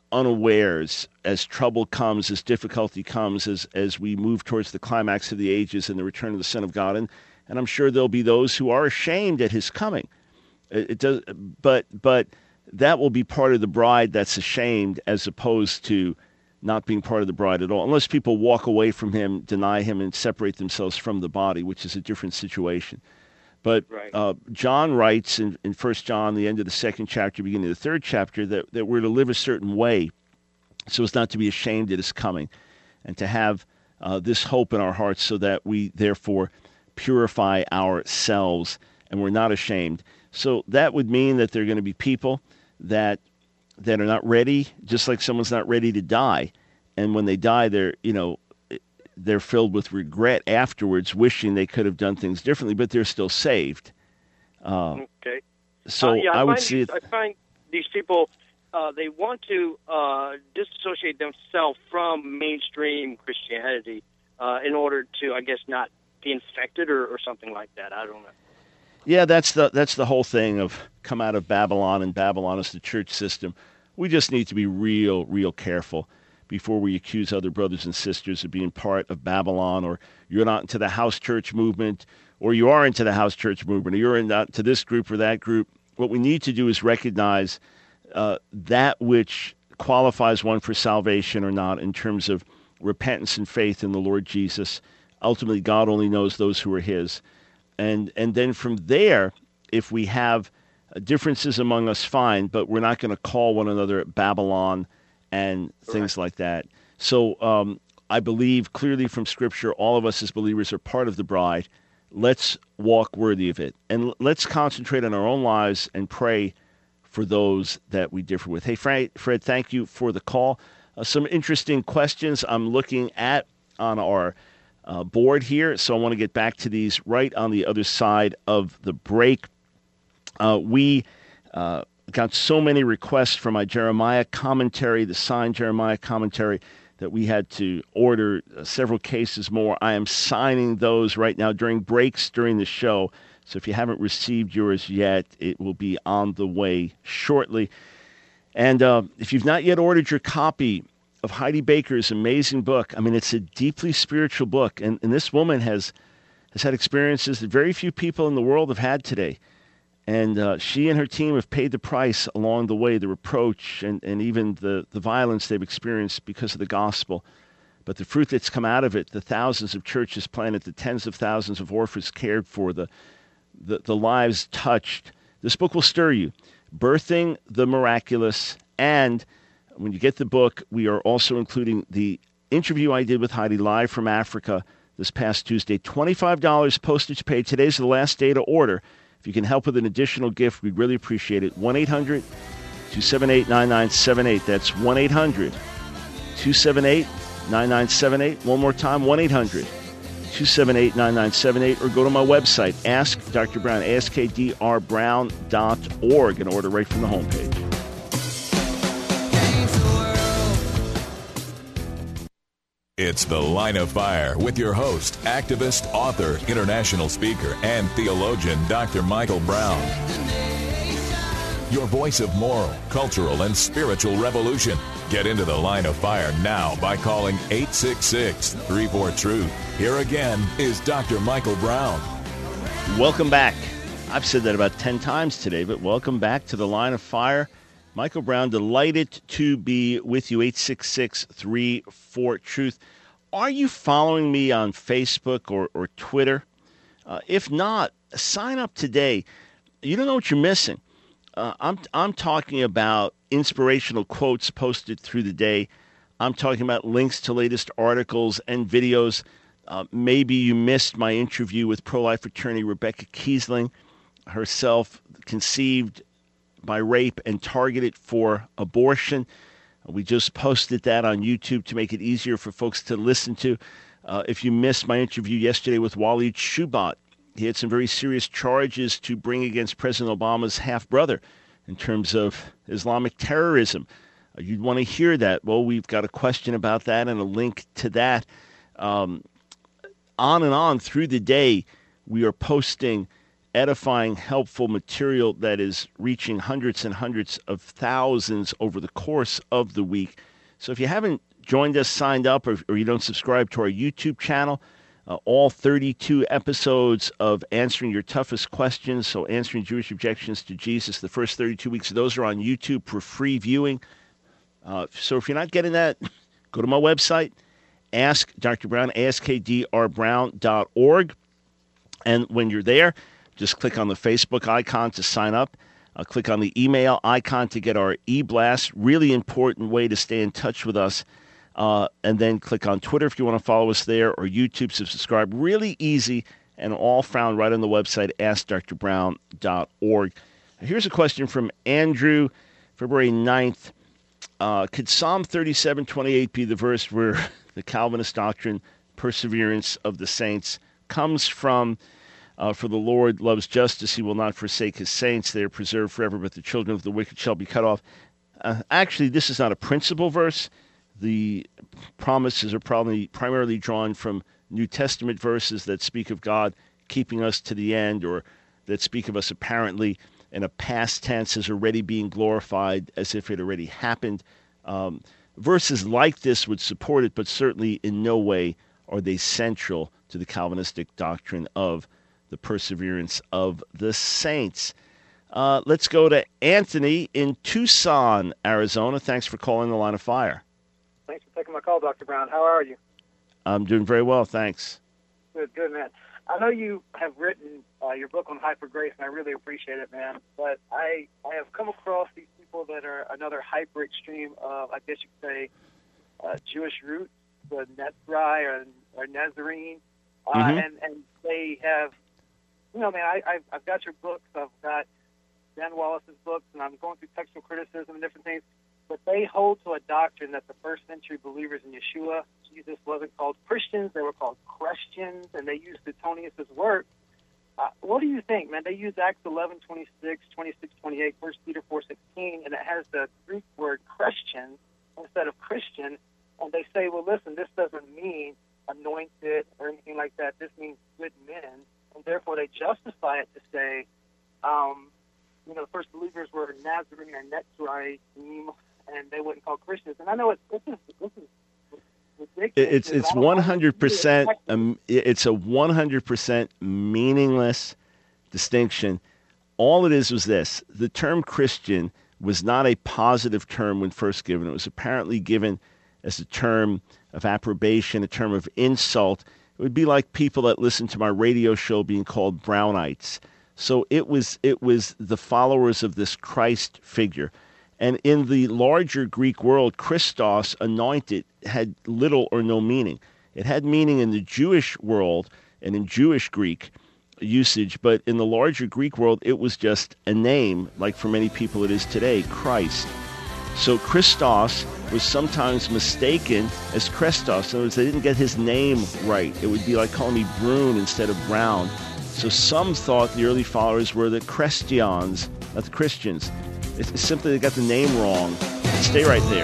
unawares as trouble comes, as difficulty comes, as as we move towards the climax of the ages and the return of the Son of God. And, and I'm sure there'll be those who are ashamed at his coming. It, it does, but but that will be part of the bride that's ashamed, as opposed to not being part of the bride at all, unless people walk away from him, deny him, and separate themselves from the body, which is a different situation. But right. uh, John writes in, in First John, the end of the second chapter, beginning of the third chapter, that, that we're to live a certain way so as not to be ashamed at his coming, and to have uh, this hope in our hearts so that we therefore purify ourselves and we're not ashamed. So that would mean that there are going to be people that that are not ready, just like someone's not ready to die. And when they die, they're, you know, they're filled with regret afterwards, wishing they could have done things differently, but they're still saved. Uh, okay. So uh, yeah, I, I would find see these, it. I find these people, uh, they want to uh, disassociate themselves from mainstream Christianity uh, in order to, I guess, not be infected or, or something like that. I don't know. Yeah, that's the that's the whole thing of come out of Babylon, and Babylon is the church system. We just need to be real, real careful before we accuse other brothers and sisters of being part of Babylon, or you're not into the house church movement, or you are into the house church movement, or you're into this group or that group. What we need to do is recognize uh, that which qualifies one for salvation or not in terms of repentance and faith in the Lord Jesus. Ultimately, God only knows those who are his. And and then from there, if we have differences among us, fine, but we're not going to call one another Babylon and things like that. So um, I believe clearly from Scripture, all of us as believers are part of the bride. Let's walk worthy of it. And let's concentrate on our own lives and pray for those that we differ with. Hey, Fred, Fred thank you for the call. Uh, some interesting questions I'm looking at on our uh, board here, so I want to get back to these right on the other side of the break. Uh, we uh, got so many requests for my Jeremiah commentary, the signed Jeremiah commentary, that we had to order uh, several cases more. I am signing those right now during breaks during the show. So if you haven't received yours yet, it will be on the way shortly. And uh, if you've not yet ordered your copy of Heidi Baker's amazing book, I mean, it's a deeply spiritual book. And, and this woman has, has had experiences that very few people in the world have had today. And uh, she and her team have paid the price along the way, the reproach and, and even the, the violence they've experienced because of the gospel. But the fruit that's come out of it, the thousands of churches planted, the tens of thousands of orphans cared for, the, the, the lives touched. This book will stir you. Birthing the Miraculous. And when you get the book, we are also including the interview I did with Heidi live from Africa this past Tuesday. twenty-five dollars postage paid. Today's the last day to order. If you can help with an additional gift, we'd really appreciate it. one eight hundred two seven eight nine nine seven eight. That's one eight hundred two seven eight nine nine seven eight. One more time, one eight hundred two seven eight nine nine seven eight. Or go to my website, Ask Doctor Brown, ask d r brown dot org, and order right from the homepage. It's The Line of Fire with your host, activist, author, international speaker, and theologian, Doctor Michael Brown. Your voice of moral, cultural, and spiritual revolution. Get into the line of fire now by calling eight six six, three four, truth. Here again is Doctor Michael Brown. Welcome back. I've said that about ten times today, but welcome back to the line of fire. Michael Brown, delighted to be with you, eight six six, three four, truth. Are you following me on Facebook or, or Twitter? Uh, if not, sign up today. You don't know what you're missing. Uh, I'm I'm talking about inspirational quotes posted through the day. I'm talking about links to latest articles and videos. Uh, maybe you missed my interview with pro-life attorney Rebecca Kiesling, herself conceived by rape and targeted for abortion. We just posted that on YouTube to make it easier for folks to listen to. Uh, if you missed my interview yesterday with Waleed Shoebat, he had some very serious charges to bring against President Obama's half-brother in terms of Islamic terrorism. Uh, you'd want to hear that. Well, we've got a question about that and a link to that. Um, on and on through the day, we are posting edifying, helpful material that is reaching hundreds and hundreds of thousands over the course of the week. So if you haven't joined us, signed up, or, or you don't subscribe to our YouTube channel, uh, all thirty-two episodes of Answering Your Toughest Questions, so Answering Jewish Objections to Jesus, the first thirty-two weeks, those are on YouTube for free viewing. Uh, so if you're not getting that, go to my website, Ask Doctor Brown, ask d r brown dot org. And when you're there, just click on the Facebook icon to sign up. Uh, click on the email icon to get our e-blast. Really important way to stay in touch with us. Uh, and then click on Twitter if you want to follow us there, or YouTube to subscribe. Really easy and all found right on the website, ask d r brown dot org. Here's a question from Andrew, February ninth. Uh, could Psalm thirty-seven twenty-eight be the verse where the Calvinist doctrine, perseverance of the saints, comes from? Uh, for the Lord loves justice. He will not forsake his saints. They are preserved forever, but the children of the wicked shall be cut off. Uh, actually, this is not a principal verse. The promises are probably primarily drawn from New Testament verses that speak of God keeping us to the end, or that speak of us apparently in a past tense as already being glorified, as if it already happened. Um, verses like this would support it, but certainly in no way are they central to the Calvinistic doctrine of the perseverance of the saints. Uh, let's go to Anthony in Tucson, Arizona. Thanks for calling the line of fire. Thanks for taking my call, Doctor Brown. How are you? I'm doing very well, thanks. Good, good, man. I know you have written uh, your book on hyper grace, and I really appreciate it, man. But I, I have come across these people that are another hyper extreme of, I guess you could say, uh, Jewish roots, the Nezri or, or Nazarene, uh, mm-hmm. and, and they have, you know, man, I, I've, I've got your books. I've got Dan Wallace's books, and I'm going through textual criticism and different things. But they hold to a doctrine that the first century believers in Yeshua, Jesus, wasn't called Christians. They were called Christians, and they used Suetonius' work. Uh, what do you think, man? They use Acts eleven, twenty-six, twenty-six, twenty-eight, First Peter four, sixteen, and it has the Greek word Christian instead of Christian. And they say, well, listen, this doesn't mean anointed or anything like that. This means good men. And therefore, they justify it to say, um, you know, the first believers were Nazarene or Nezri, and they wouldn't call Christians. And I know it's this is this is ridiculous. It's it's one hundred percent. Um, it's a one hundred percent meaningless distinction. All it is was this: the term Christian was not a positive term when first given. It was apparently given as a term of approbation, a term of insult. It would be like people that listen to my radio show being called Brownites. So it was it was the followers of this Christ figure. And in the larger Greek world, Christos, anointed, had little or no meaning. It had meaning in the Jewish world and in Jewish Greek usage, but in the larger Greek world, it was just a name, like for many people it is today, Christ. So Christos was sometimes mistaken as Christos. In other words, they didn't get his name right. It would be like calling me Brune instead of Brown. So some thought the early followers were the Christians, not the Christians. It's simply they got the name wrong. Stay right there.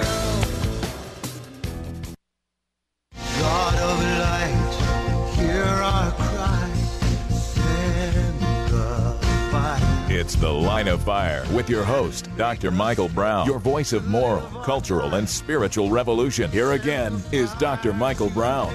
God of light, hear our cry. It's The Line of Fire with your host, Doctor Michael Brown, your voice of moral, cultural, and spiritual revolution. Here again is Doctor Michael Brown.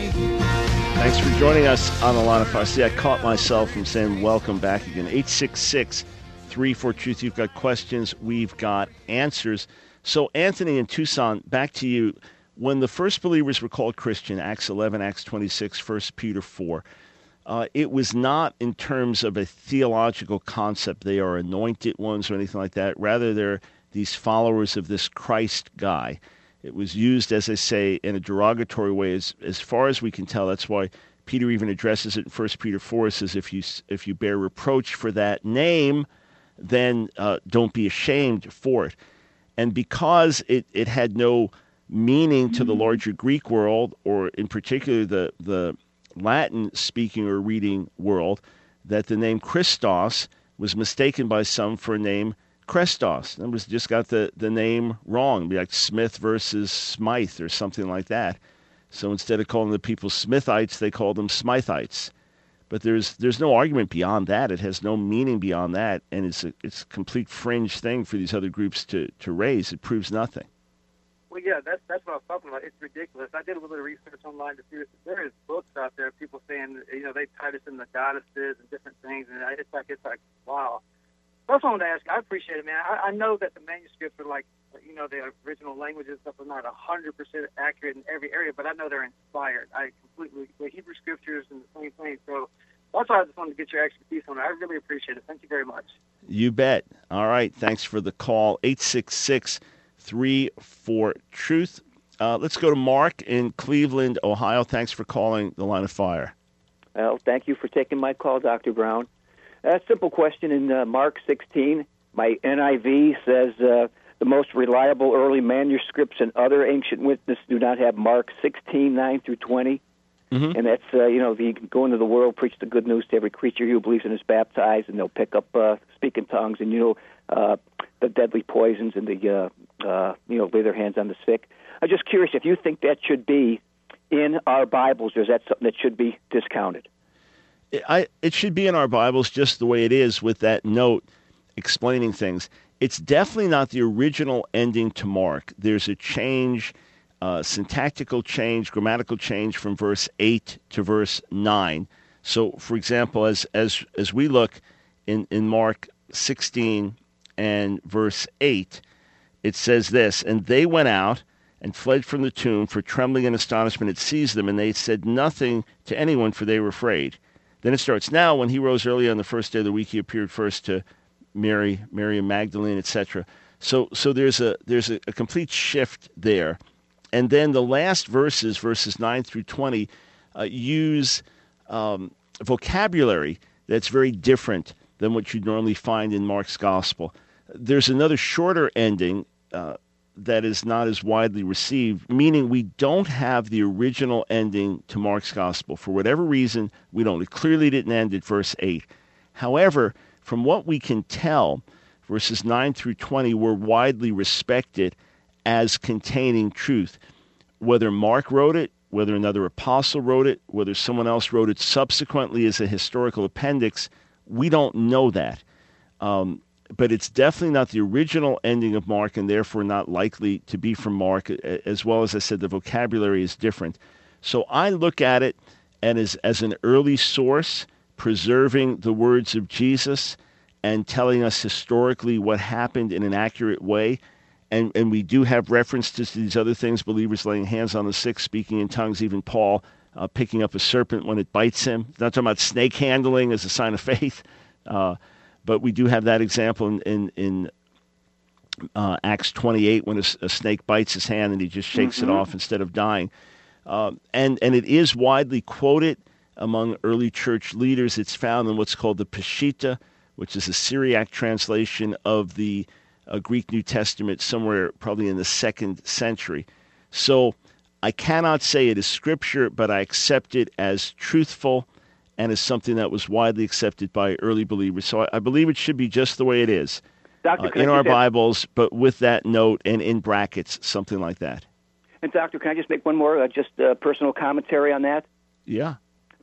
Thanks for joining us on The Line of Fire. See, I caught myself from saying welcome back again. eight six six, three four, truth. You've got questions. We've got answers. So, Anthony in Tucson, back to you. When the first believers were called Christian, Acts eleven, Acts twenty-six, First Peter four, uh, it was not in terms of a theological concept. They are anointed ones or anything like that. Rather, they're these followers of this Christ guy. It was used, as I say, in a derogatory way. As, as far as we can tell, that's why Peter even addresses it in First Peter four. It says, if you, if you bear reproach for that name, then uh, don't be ashamed for it. And because it, it had no meaning to the larger Greek world, or in particular the, the Latin-speaking or reading world, that the name Christos was mistaken by some for a name Krestos. It was just got the, the name wrong. It'd be like Smith versus Smythe or something like that. So instead of calling the people Smithites, they called them Smithites. But there's there's no argument beyond that. It has no meaning beyond that, and it's a it's a complete fringe thing for these other groups to, to raise. It proves nothing. Well, yeah, that's that's what I was talking about. It's ridiculous. I did a little bit of research online to see if there is books out there, people saying, you know, they tied us in the goddesses and different things, and it's like it's like wow. That's what I wanted to ask. I appreciate it, man. I, I know that the manuscripts are like, you know, the original languages and stuff are not one hundred percent accurate in every area, but I know they're inspired. I completely, the Hebrew scriptures and the same thing. So that's why I just wanted to get your expertise on it. I really appreciate it. Thank you very much. You bet. All right. Thanks for the call. eight six six, three four, truth. Uh, let's go to Mark in Cleveland, Ohio. Thanks for calling The Line of Fire. Well, thank you for taking my call, Doctor Brown. A simple question in uh, Mark sixteen. My N I V says uh, the most reliable early manuscripts and other ancient witnesses do not have Mark sixteen, nine through twenty. Mm-hmm. And that's, uh, you know, you can go into the world, preach the good news to every creature who believes in is baptized, and they'll pick up uh, speaking tongues and, you know, uh, the deadly poisons and the, uh, uh, you know, lay their hands on the sick. I'm just curious if you think that should be in our Bibles, or is that something that should be discounted? I, it should be in our Bibles just the way it is, with that note explaining things. It's definitely not the original ending to Mark. There's a change, uh, syntactical change, grammatical change from verse eight to verse nine. So, for example, as as as we look in, in Mark sixteen and verse eight, it says this, and they went out and fled from the tomb, for trembling and astonishment had seized them, and they said nothing to anyone, for they were afraid. Then it starts, now when he rose early on the first day of the week, he appeared first to Mary, Mary Magdalene, et cetera. So so there's a there's a, a complete shift there. And then the last verses, verses nine through twenty, uh, use um, vocabulary that's very different than what you'd normally find in Mark's gospel. There's another shorter ending uh, that is not as widely received, meaning we don't have the original ending to Mark's gospel. For whatever reason, we don't. It clearly didn't end at verse eight. However, from what we can tell, verses nine through twenty were widely respected as containing truth. Whether Mark wrote it, whether another apostle wrote it, whether someone else wrote it subsequently as a historical appendix, we don't know that. Um, But it's definitely not the original ending of Mark, and therefore not likely to be from Mark. As well as I said, the vocabulary is different. So I look at it and as, as an early source, preserving the words of Jesus and telling us historically what happened in an accurate way. And, and we do have references to these other things, believers laying hands on the sick, speaking in tongues, even Paul uh, picking up a serpent when it bites him. Not talking about snake handling as a sign of faith. Uh But we do have that example in in, in uh, Acts twenty-eight when a, a snake bites his hand and he just shakes mm-hmm. it off instead of dying. Um, and, and it is widely quoted among early church leaders. It's found in what's called the Peshitta, which is a Syriac translation of the uh, Greek New Testament, somewhere probably in the second century. So I cannot say it is scripture, but I accept it as truthful and is something that was widely accepted by early believers. So I, I believe it should be just the way it is Doctor, uh, in our Bibles, but with that note and in brackets, something like that. And Doctor, can I just make one more, uh, just uh, personal commentary on that? Yeah.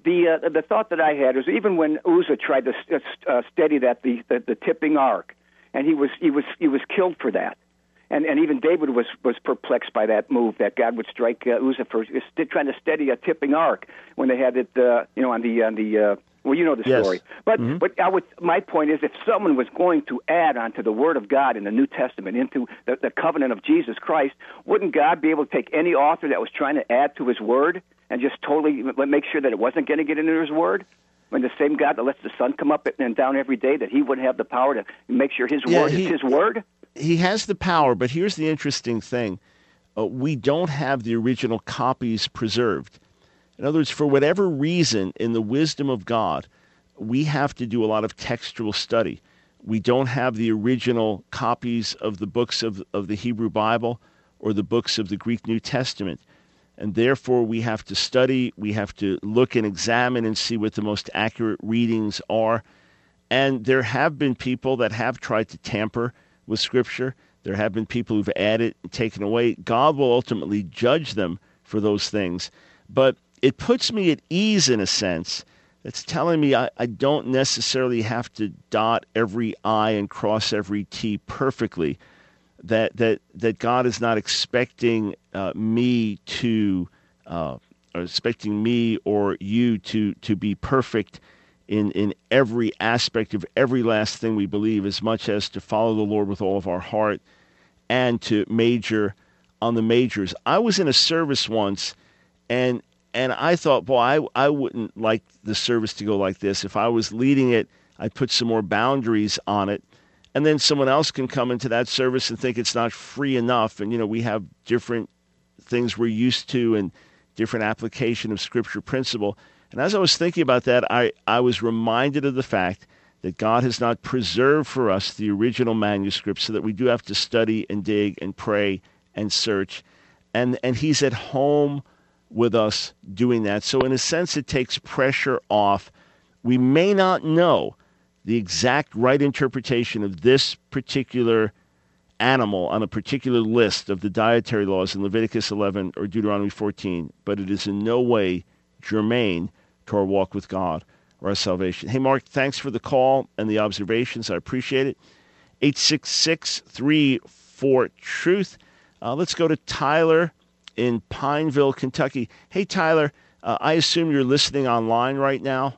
the uh, the thought that I had is even when Uzzah tried to uh, steady that the, the the tipping ark, and he was he was he was killed for that, and and even David was was perplexed by that move that God would strike uh, Uzzah for trying to steady a tipping ark when they had it uh, you know on the on the uh, well you know the yes. story. But mm-hmm. but I would my point is if someone was going to add onto the Word of God in the New Testament into the, the covenant of Jesus Christ, wouldn't God be able to take any author that was trying to add to His Word and just totally make sure that it wasn't going to get into His Word? When the same God that lets the sun come up and down every day, that He would have the power to make sure His yeah, Word he, is His Word? He has the power, but here's the interesting thing. Uh, we don't have the original copies preserved. In other words, for whatever reason, in the wisdom of God, we have to do a lot of textual study. We don't have the original copies of the books of, of the Hebrew Bible or the books of the Greek New Testament. And therefore, we have to study, we have to look and examine and see what the most accurate readings are. And there have been people that have tried to tamper with Scripture. There have been people who've added and taken away. God will ultimately judge them for those things. But it puts me at ease in a sense. It's telling me I, I don't necessarily have to dot every I and cross every T perfectly. That that that God is not expecting uh, me to, uh, or expecting me or you to to be perfect in in every aspect of every last thing we believe, as much as to follow the Lord with all of our heart and to major on the majors. I was in a service once, and and I thought, boy, I I wouldn't like the service to go like this. If I was leading it, I'd put some more boundaries on it. And then someone else can come into that service and think it's not free enough. And, you know, we have different things we're used to and different application of Scripture principle. And as I was thinking about that, I, I was reminded of the fact that God has not preserved for us the original manuscript, so that we do have to study and dig and pray and search. And, and He's at home with us doing that. So in a sense, it takes pressure off. We may not know the exact right interpretation of this particular animal on a particular list of the dietary laws in Leviticus eleven or Deuteronomy fourteen, but it is in no way germane to our walk with God or our salvation. Hey, Mark, thanks for the call and the observations. I appreciate it. eight six six, three four, truth. Uh, let's go to Tyler in Pineville, Kentucky. Hey, Tyler, uh, I assume you're listening online right now?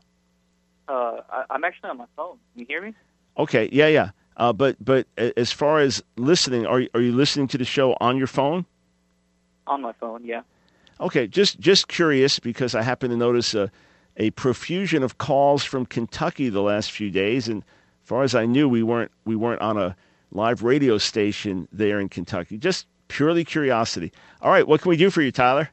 Uh, I, I'm actually on my phone. Can you hear me? Okay, yeah, yeah. Uh, but but as far as listening, are are you listening to the show on your phone? On my phone, yeah. Okay, just just curious, because I happen to notice a, a profusion of calls from Kentucky the last few days, and as far as I knew, we weren't we weren't on a live radio station there in Kentucky. Just purely curiosity. All right, what can we do for you, Tyler?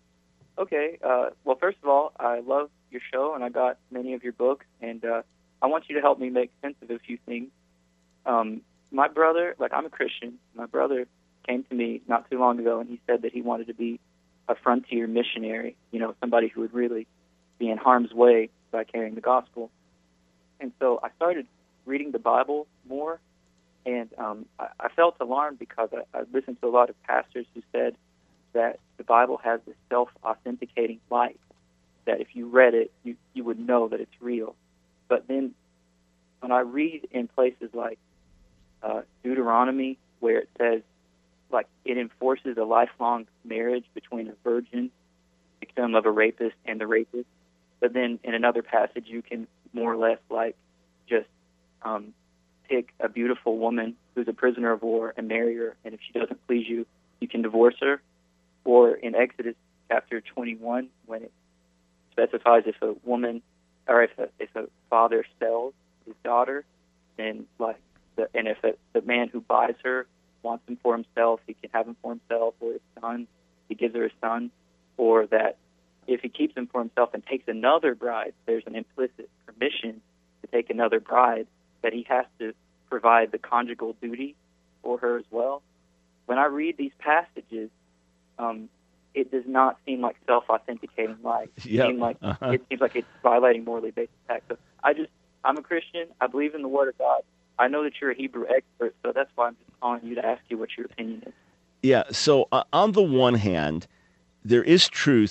Okay. Uh, well, first of all, I love your show, and I got many of your books, and uh, I want you to help me make sense of a few things. Um, my brother, like I'm a Christian, my brother came to me not too long ago, and he said that he wanted to be a frontier missionary, you know, somebody who would really be in harm's way by carrying the gospel. And so I started reading the Bible more, and um, I, I felt alarmed because I, I listened to a lot of pastors who said that the Bible has this self-authenticating light, that if you read it, you, you would know that it's real. But then when I read in places like uh, Deuteronomy, where it says, like, it enforces a lifelong marriage between a virgin, victim of a rapist, and the rapist, but then in another passage you can more or less, like, just um, pick a beautiful woman who's a prisoner of war and marry her, and if she doesn't please you, you can divorce her. Or in Exodus chapter twenty-one, when it specifies if a woman, or if a, if a father sells his daughter, then like, the, and if a, the man who buys her wants him for himself, he can have him for himself, or his son, he gives her his son, or that if he keeps him for himself and takes another bride, there's an implicit permission to take another bride, that he has to provide the conjugal duty for her as well. When I read these passages, um, it does not seem like self-authenticating light. It, yep. seem like, uh-huh. it seems like it's violating morally basic facts. So I just, I'm a Christian. I believe in the Word of God. I know that you're a Hebrew expert, so that's why I'm just calling you to ask you what your opinion is. Yeah, so uh, on the one hand, there is truth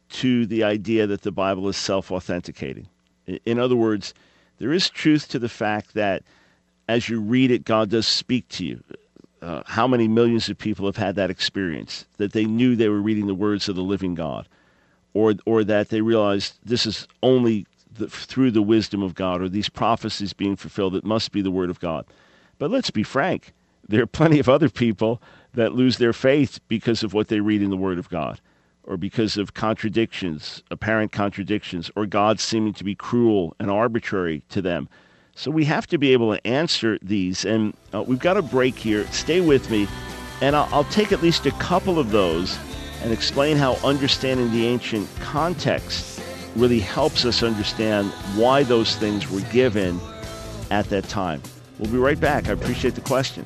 to the idea that the Bible is self-authenticating. In other words, there is truth to the fact that as you read it, God does speak to you. Uh, how many millions of people have had that experience, that they knew they were reading the words of the living God, or or that they realized this is only the, through the wisdom of God, or these prophecies being fulfilled, it must be the word of God. But let's be frank, there are plenty of other people that lose their faith because of what they read in the word of God, or because of contradictions, apparent contradictions, or God seeming to be cruel and arbitrary to them. So we have to be able to answer these, and uh, we've got a break here. Stay with me, and I'll, I'll take at least a couple of those and explain how understanding the ancient context really helps us understand why those things were given at that time. We'll be right back. I appreciate the question.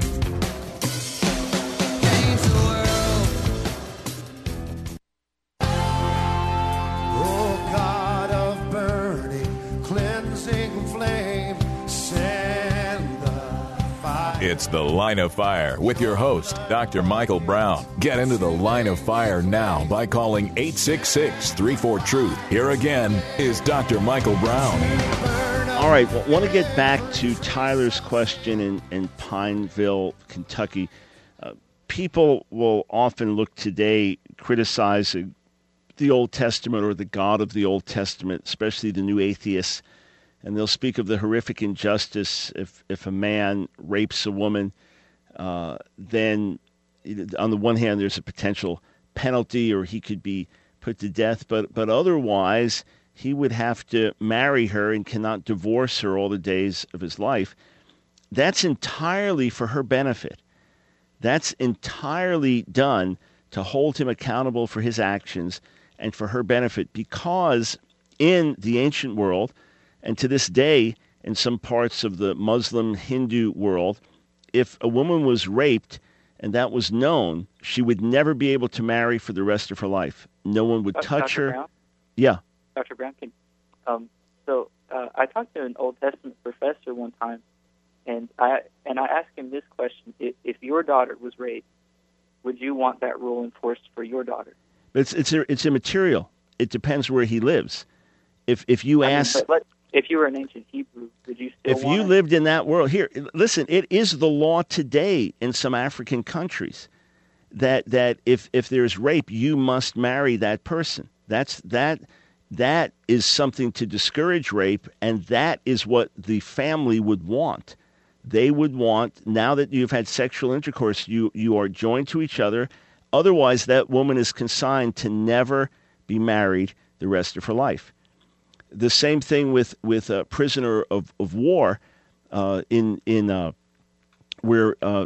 It's The Line of Fire with your host, Doctor Michael Brown. Get into the Line of Fire now by calling eight six six, three four, truth. Here again is Doctor Michael Brown. All right, well, I want to get back to Tyler's question in, in Pineville, Kentucky. Uh, people will often look today criticizing the Old Testament or the God of the Old Testament, especially the new atheists. And they'll speak of the horrific injustice if, if a man rapes a woman, uh, then on the one hand there's a potential penalty or he could be put to death, but but otherwise he would have to marry her and cannot divorce her all the days of his life. That's entirely for her benefit. That's entirely done to hold him accountable for his actions and for her benefit, because in the ancient world, and to this day, in some parts of the Muslim Hindu world, if a woman was raped and that was known, she would never be able to marry for the rest of her life. No one would uh, touch Doctor her. Brown? Yeah. Doctor Brown, can, um, so uh, I talked to an Old Testament professor one time, and I and I asked him this question: if, if your daughter was raped, would you want that rule enforced for your daughter? It's it's it's immaterial. It depends where he lives. If if you I ask. mean, but let, If you were an ancient Hebrew, would you still If want you it? lived in that world, here, listen, it is the law today in some African countries that that if, if there's rape, you must marry that person. That's that that is something to discourage rape, and that is what the family would want. They would want, now that you've had sexual intercourse, you, you are joined to each other. Otherwise, that woman is consigned to never be married the rest of her life. The same thing with, with a prisoner of, of war uh, in in uh, where uh,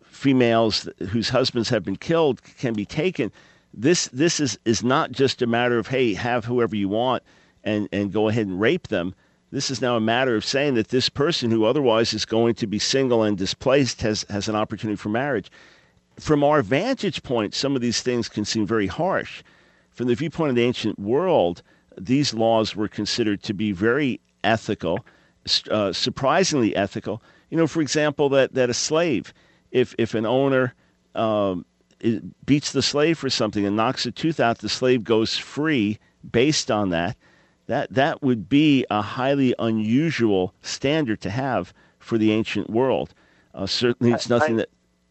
females whose husbands have been killed can be taken. This this is, is not just a matter of, hey, have whoever you want and, and go ahead and rape them. This is now a matter of saying that this person who otherwise is going to be single and displaced has, has an opportunity for marriage. From our vantage point, some of these things can seem very harsh. From the viewpoint of the ancient world, these laws were considered to be very ethical, uh, surprisingly ethical. You know, for example, that, that a slave, if if an owner um, beats the slave for something and knocks a tooth out, the slave goes free based on that. That that would be a highly unusual standard to have for the ancient world. Uh, certainly, it's nothing I, that.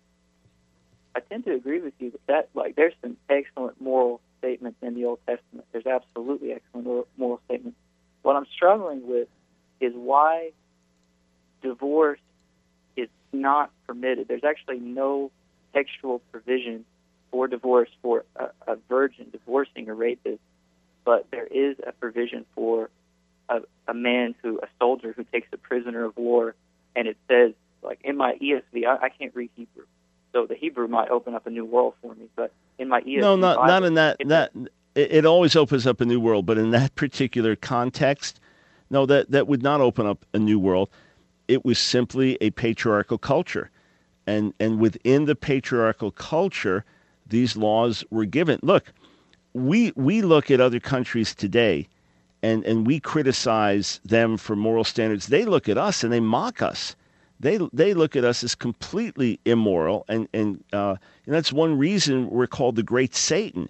I tend to agree with you that, that like there's some excellent moral statements in the Old Testament. There's absolutely excellent moral statements. What I'm struggling with is why divorce is not permitted. There's actually no textual provision for divorce for a, a virgin divorcing a rapist, but there is a provision for a, a man who, a soldier who takes a prisoner of war, and it says, like in my E S V, I, I can't read Hebrew, so the Hebrew might open up a new world for me, but in my E S V, No, not Bible, not in that it, that it, it always opens up a new world, but in that particular context, no, that that would not open up a new world. It was simply a patriarchal culture, and and within the patriarchal culture, these laws were given. Look, we we look at other countries today, and and we criticize them for moral standards. They look at us and they mock us. They they look at us as completely immoral, and and, uh, and that's one reason we're called the Great Satan.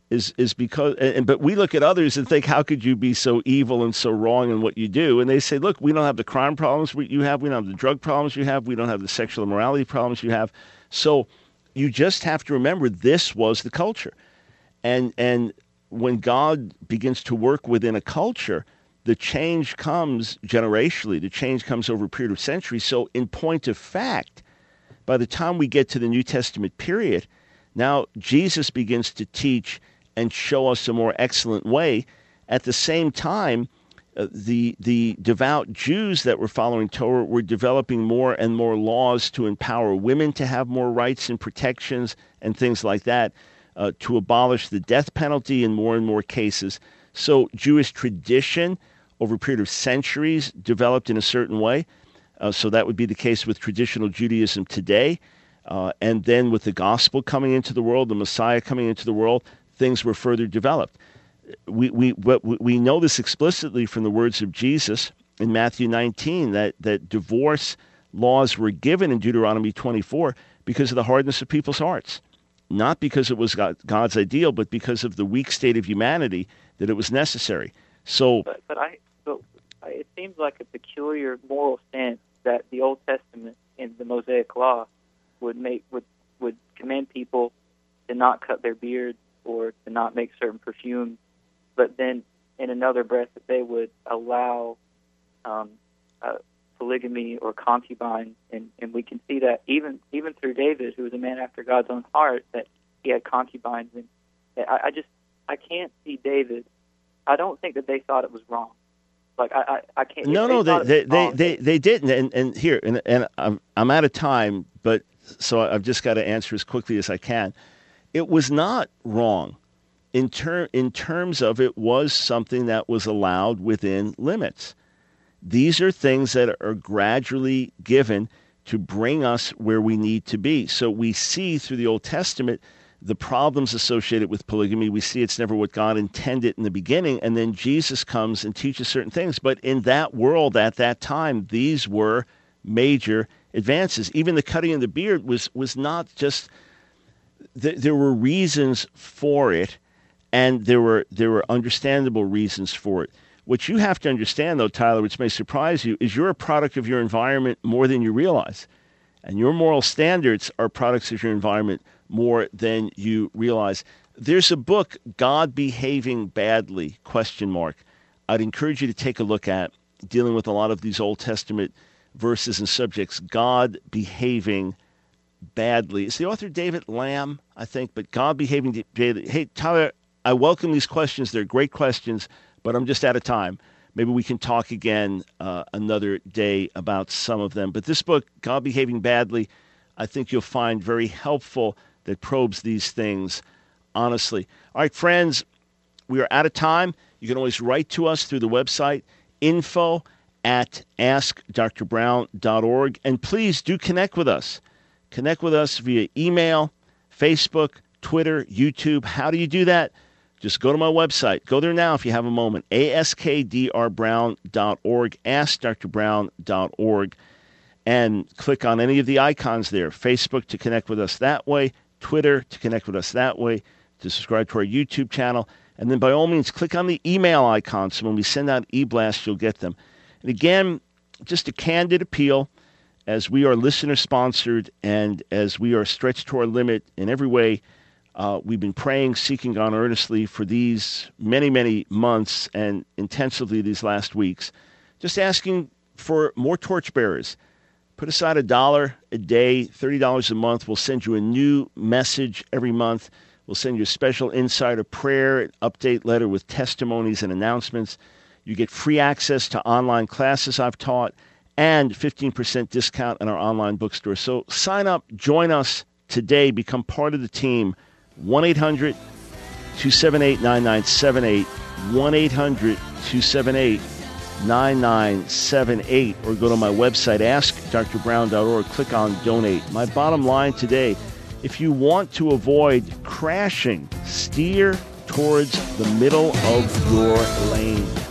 is is because, and but we look at others and think, how could you be so evil and so wrong in what you do? And they say, look, we don't have the crime problems you have, we don't have the drug problems you have, we don't have the sexual immorality problems you have. So you just have to remember this was the culture. And and when God begins to work within a culture, the change comes generationally, the change comes over a period of centuries. So in point of fact, by the time we get to the New Testament period, now Jesus begins to teach and show us a more excellent way. At the same time, uh, the the devout Jews that were following Torah were developing more and more laws to empower women to have more rights and protections and things like that, uh, to abolish the death penalty in more and more cases. So Jewish tradition over a period of centuries developed in a certain way. Uh, so that would be the case with traditional Judaism today. Uh, and then with the gospel coming into the world, the Messiah coming into the world, things were further developed. We we we know this explicitly from the words of Jesus in Matthew nineteen, that, that divorce laws were given in Deuteronomy twenty-four because of the hardness of people's hearts. Not because it was God's ideal, but because of the weak state of humanity, that it was necessary. So, But, but I, but it seems like a peculiar moral stance that the Old Testament and the Mosaic Law would make would would command people to not cut their beards or to not make certain perfumes, but then in another breath that they would allow um, uh, polygamy or concubines, and, and we can see that even even through David, who was a man after God's own heart, that he had concubines, and I, I just I can't see David. I don't think that they thought it was wrong. Like I, I, I can't. No, no, they they, they, they, they didn't. And, and here, and, and I'm I'm out of time, but so I've just got to answer as quickly as I can. It was not wrong, in ter- in terms of it was something that was allowed within limits. These are things that are gradually given to bring us where we need to be. So we see through the Old Testament the problems associated with polygamy. We see it's never what God intended in the beginning, and then Jesus comes and teaches certain things. But in that world at that time, these were major advances. Even the cutting of the beard was was not just th- there were reasons for it, and there were there were understandable reasons for it. What you have to understand, though, Tyler, which may surprise you, is you're a product of your environment more than you realize. And your moral standards are products of your environment more than you realize. There's a book, God Behaving Badly, question mark. I'd encourage you to take a look at, dealing with a lot of these Old Testament verses and subjects. God Behaving Badly. It's the author David Lamb, I think, but God Behaving Badly. Hey, Tyler, I welcome these questions. They're great questions, but I'm just out of time. Maybe we can talk again uh, another day about some of them. But this book, God Behaving Badly, I think you'll find very helpful, that probes these things honestly. All right, friends, we are out of time. You can always write to us through the website, info at ask dr brown dot org. And please do connect with us. Connect with us via email, Facebook, Twitter, YouTube. How do you do that? Just go to my website. Go there now if you have a moment, ask dr brown dot org, ask dr brown dot org, and click on any of the icons there. Facebook to connect with us that way, Twitter to connect with us that way, to subscribe to our YouTube channel, and then by all means, click on the email icon so when we send out e-blasts, you'll get them. And again, just a candid appeal, as we are listener-sponsored and as we are stretched to our limit in every way. Uh, we've been praying, seeking God earnestly for these many, many months and intensively these last weeks, just asking for more torchbearers. Put aside a dollar a day, thirty dollars a month. We'll send you a new message every month. We'll send you a special insider prayer, an update letter with testimonies and announcements. You get free access to online classes I've taught and fifteen percent discount in our online bookstore. So sign up, join us today, become part of the team. one eight hundred two seven eight nine nine seven eight, one eight hundred two seven eight nine nine seven eight, or go to my website, ask dr brown dot org, click on donate. My bottom line today, if you want to avoid crashing, steer towards the middle of your lane.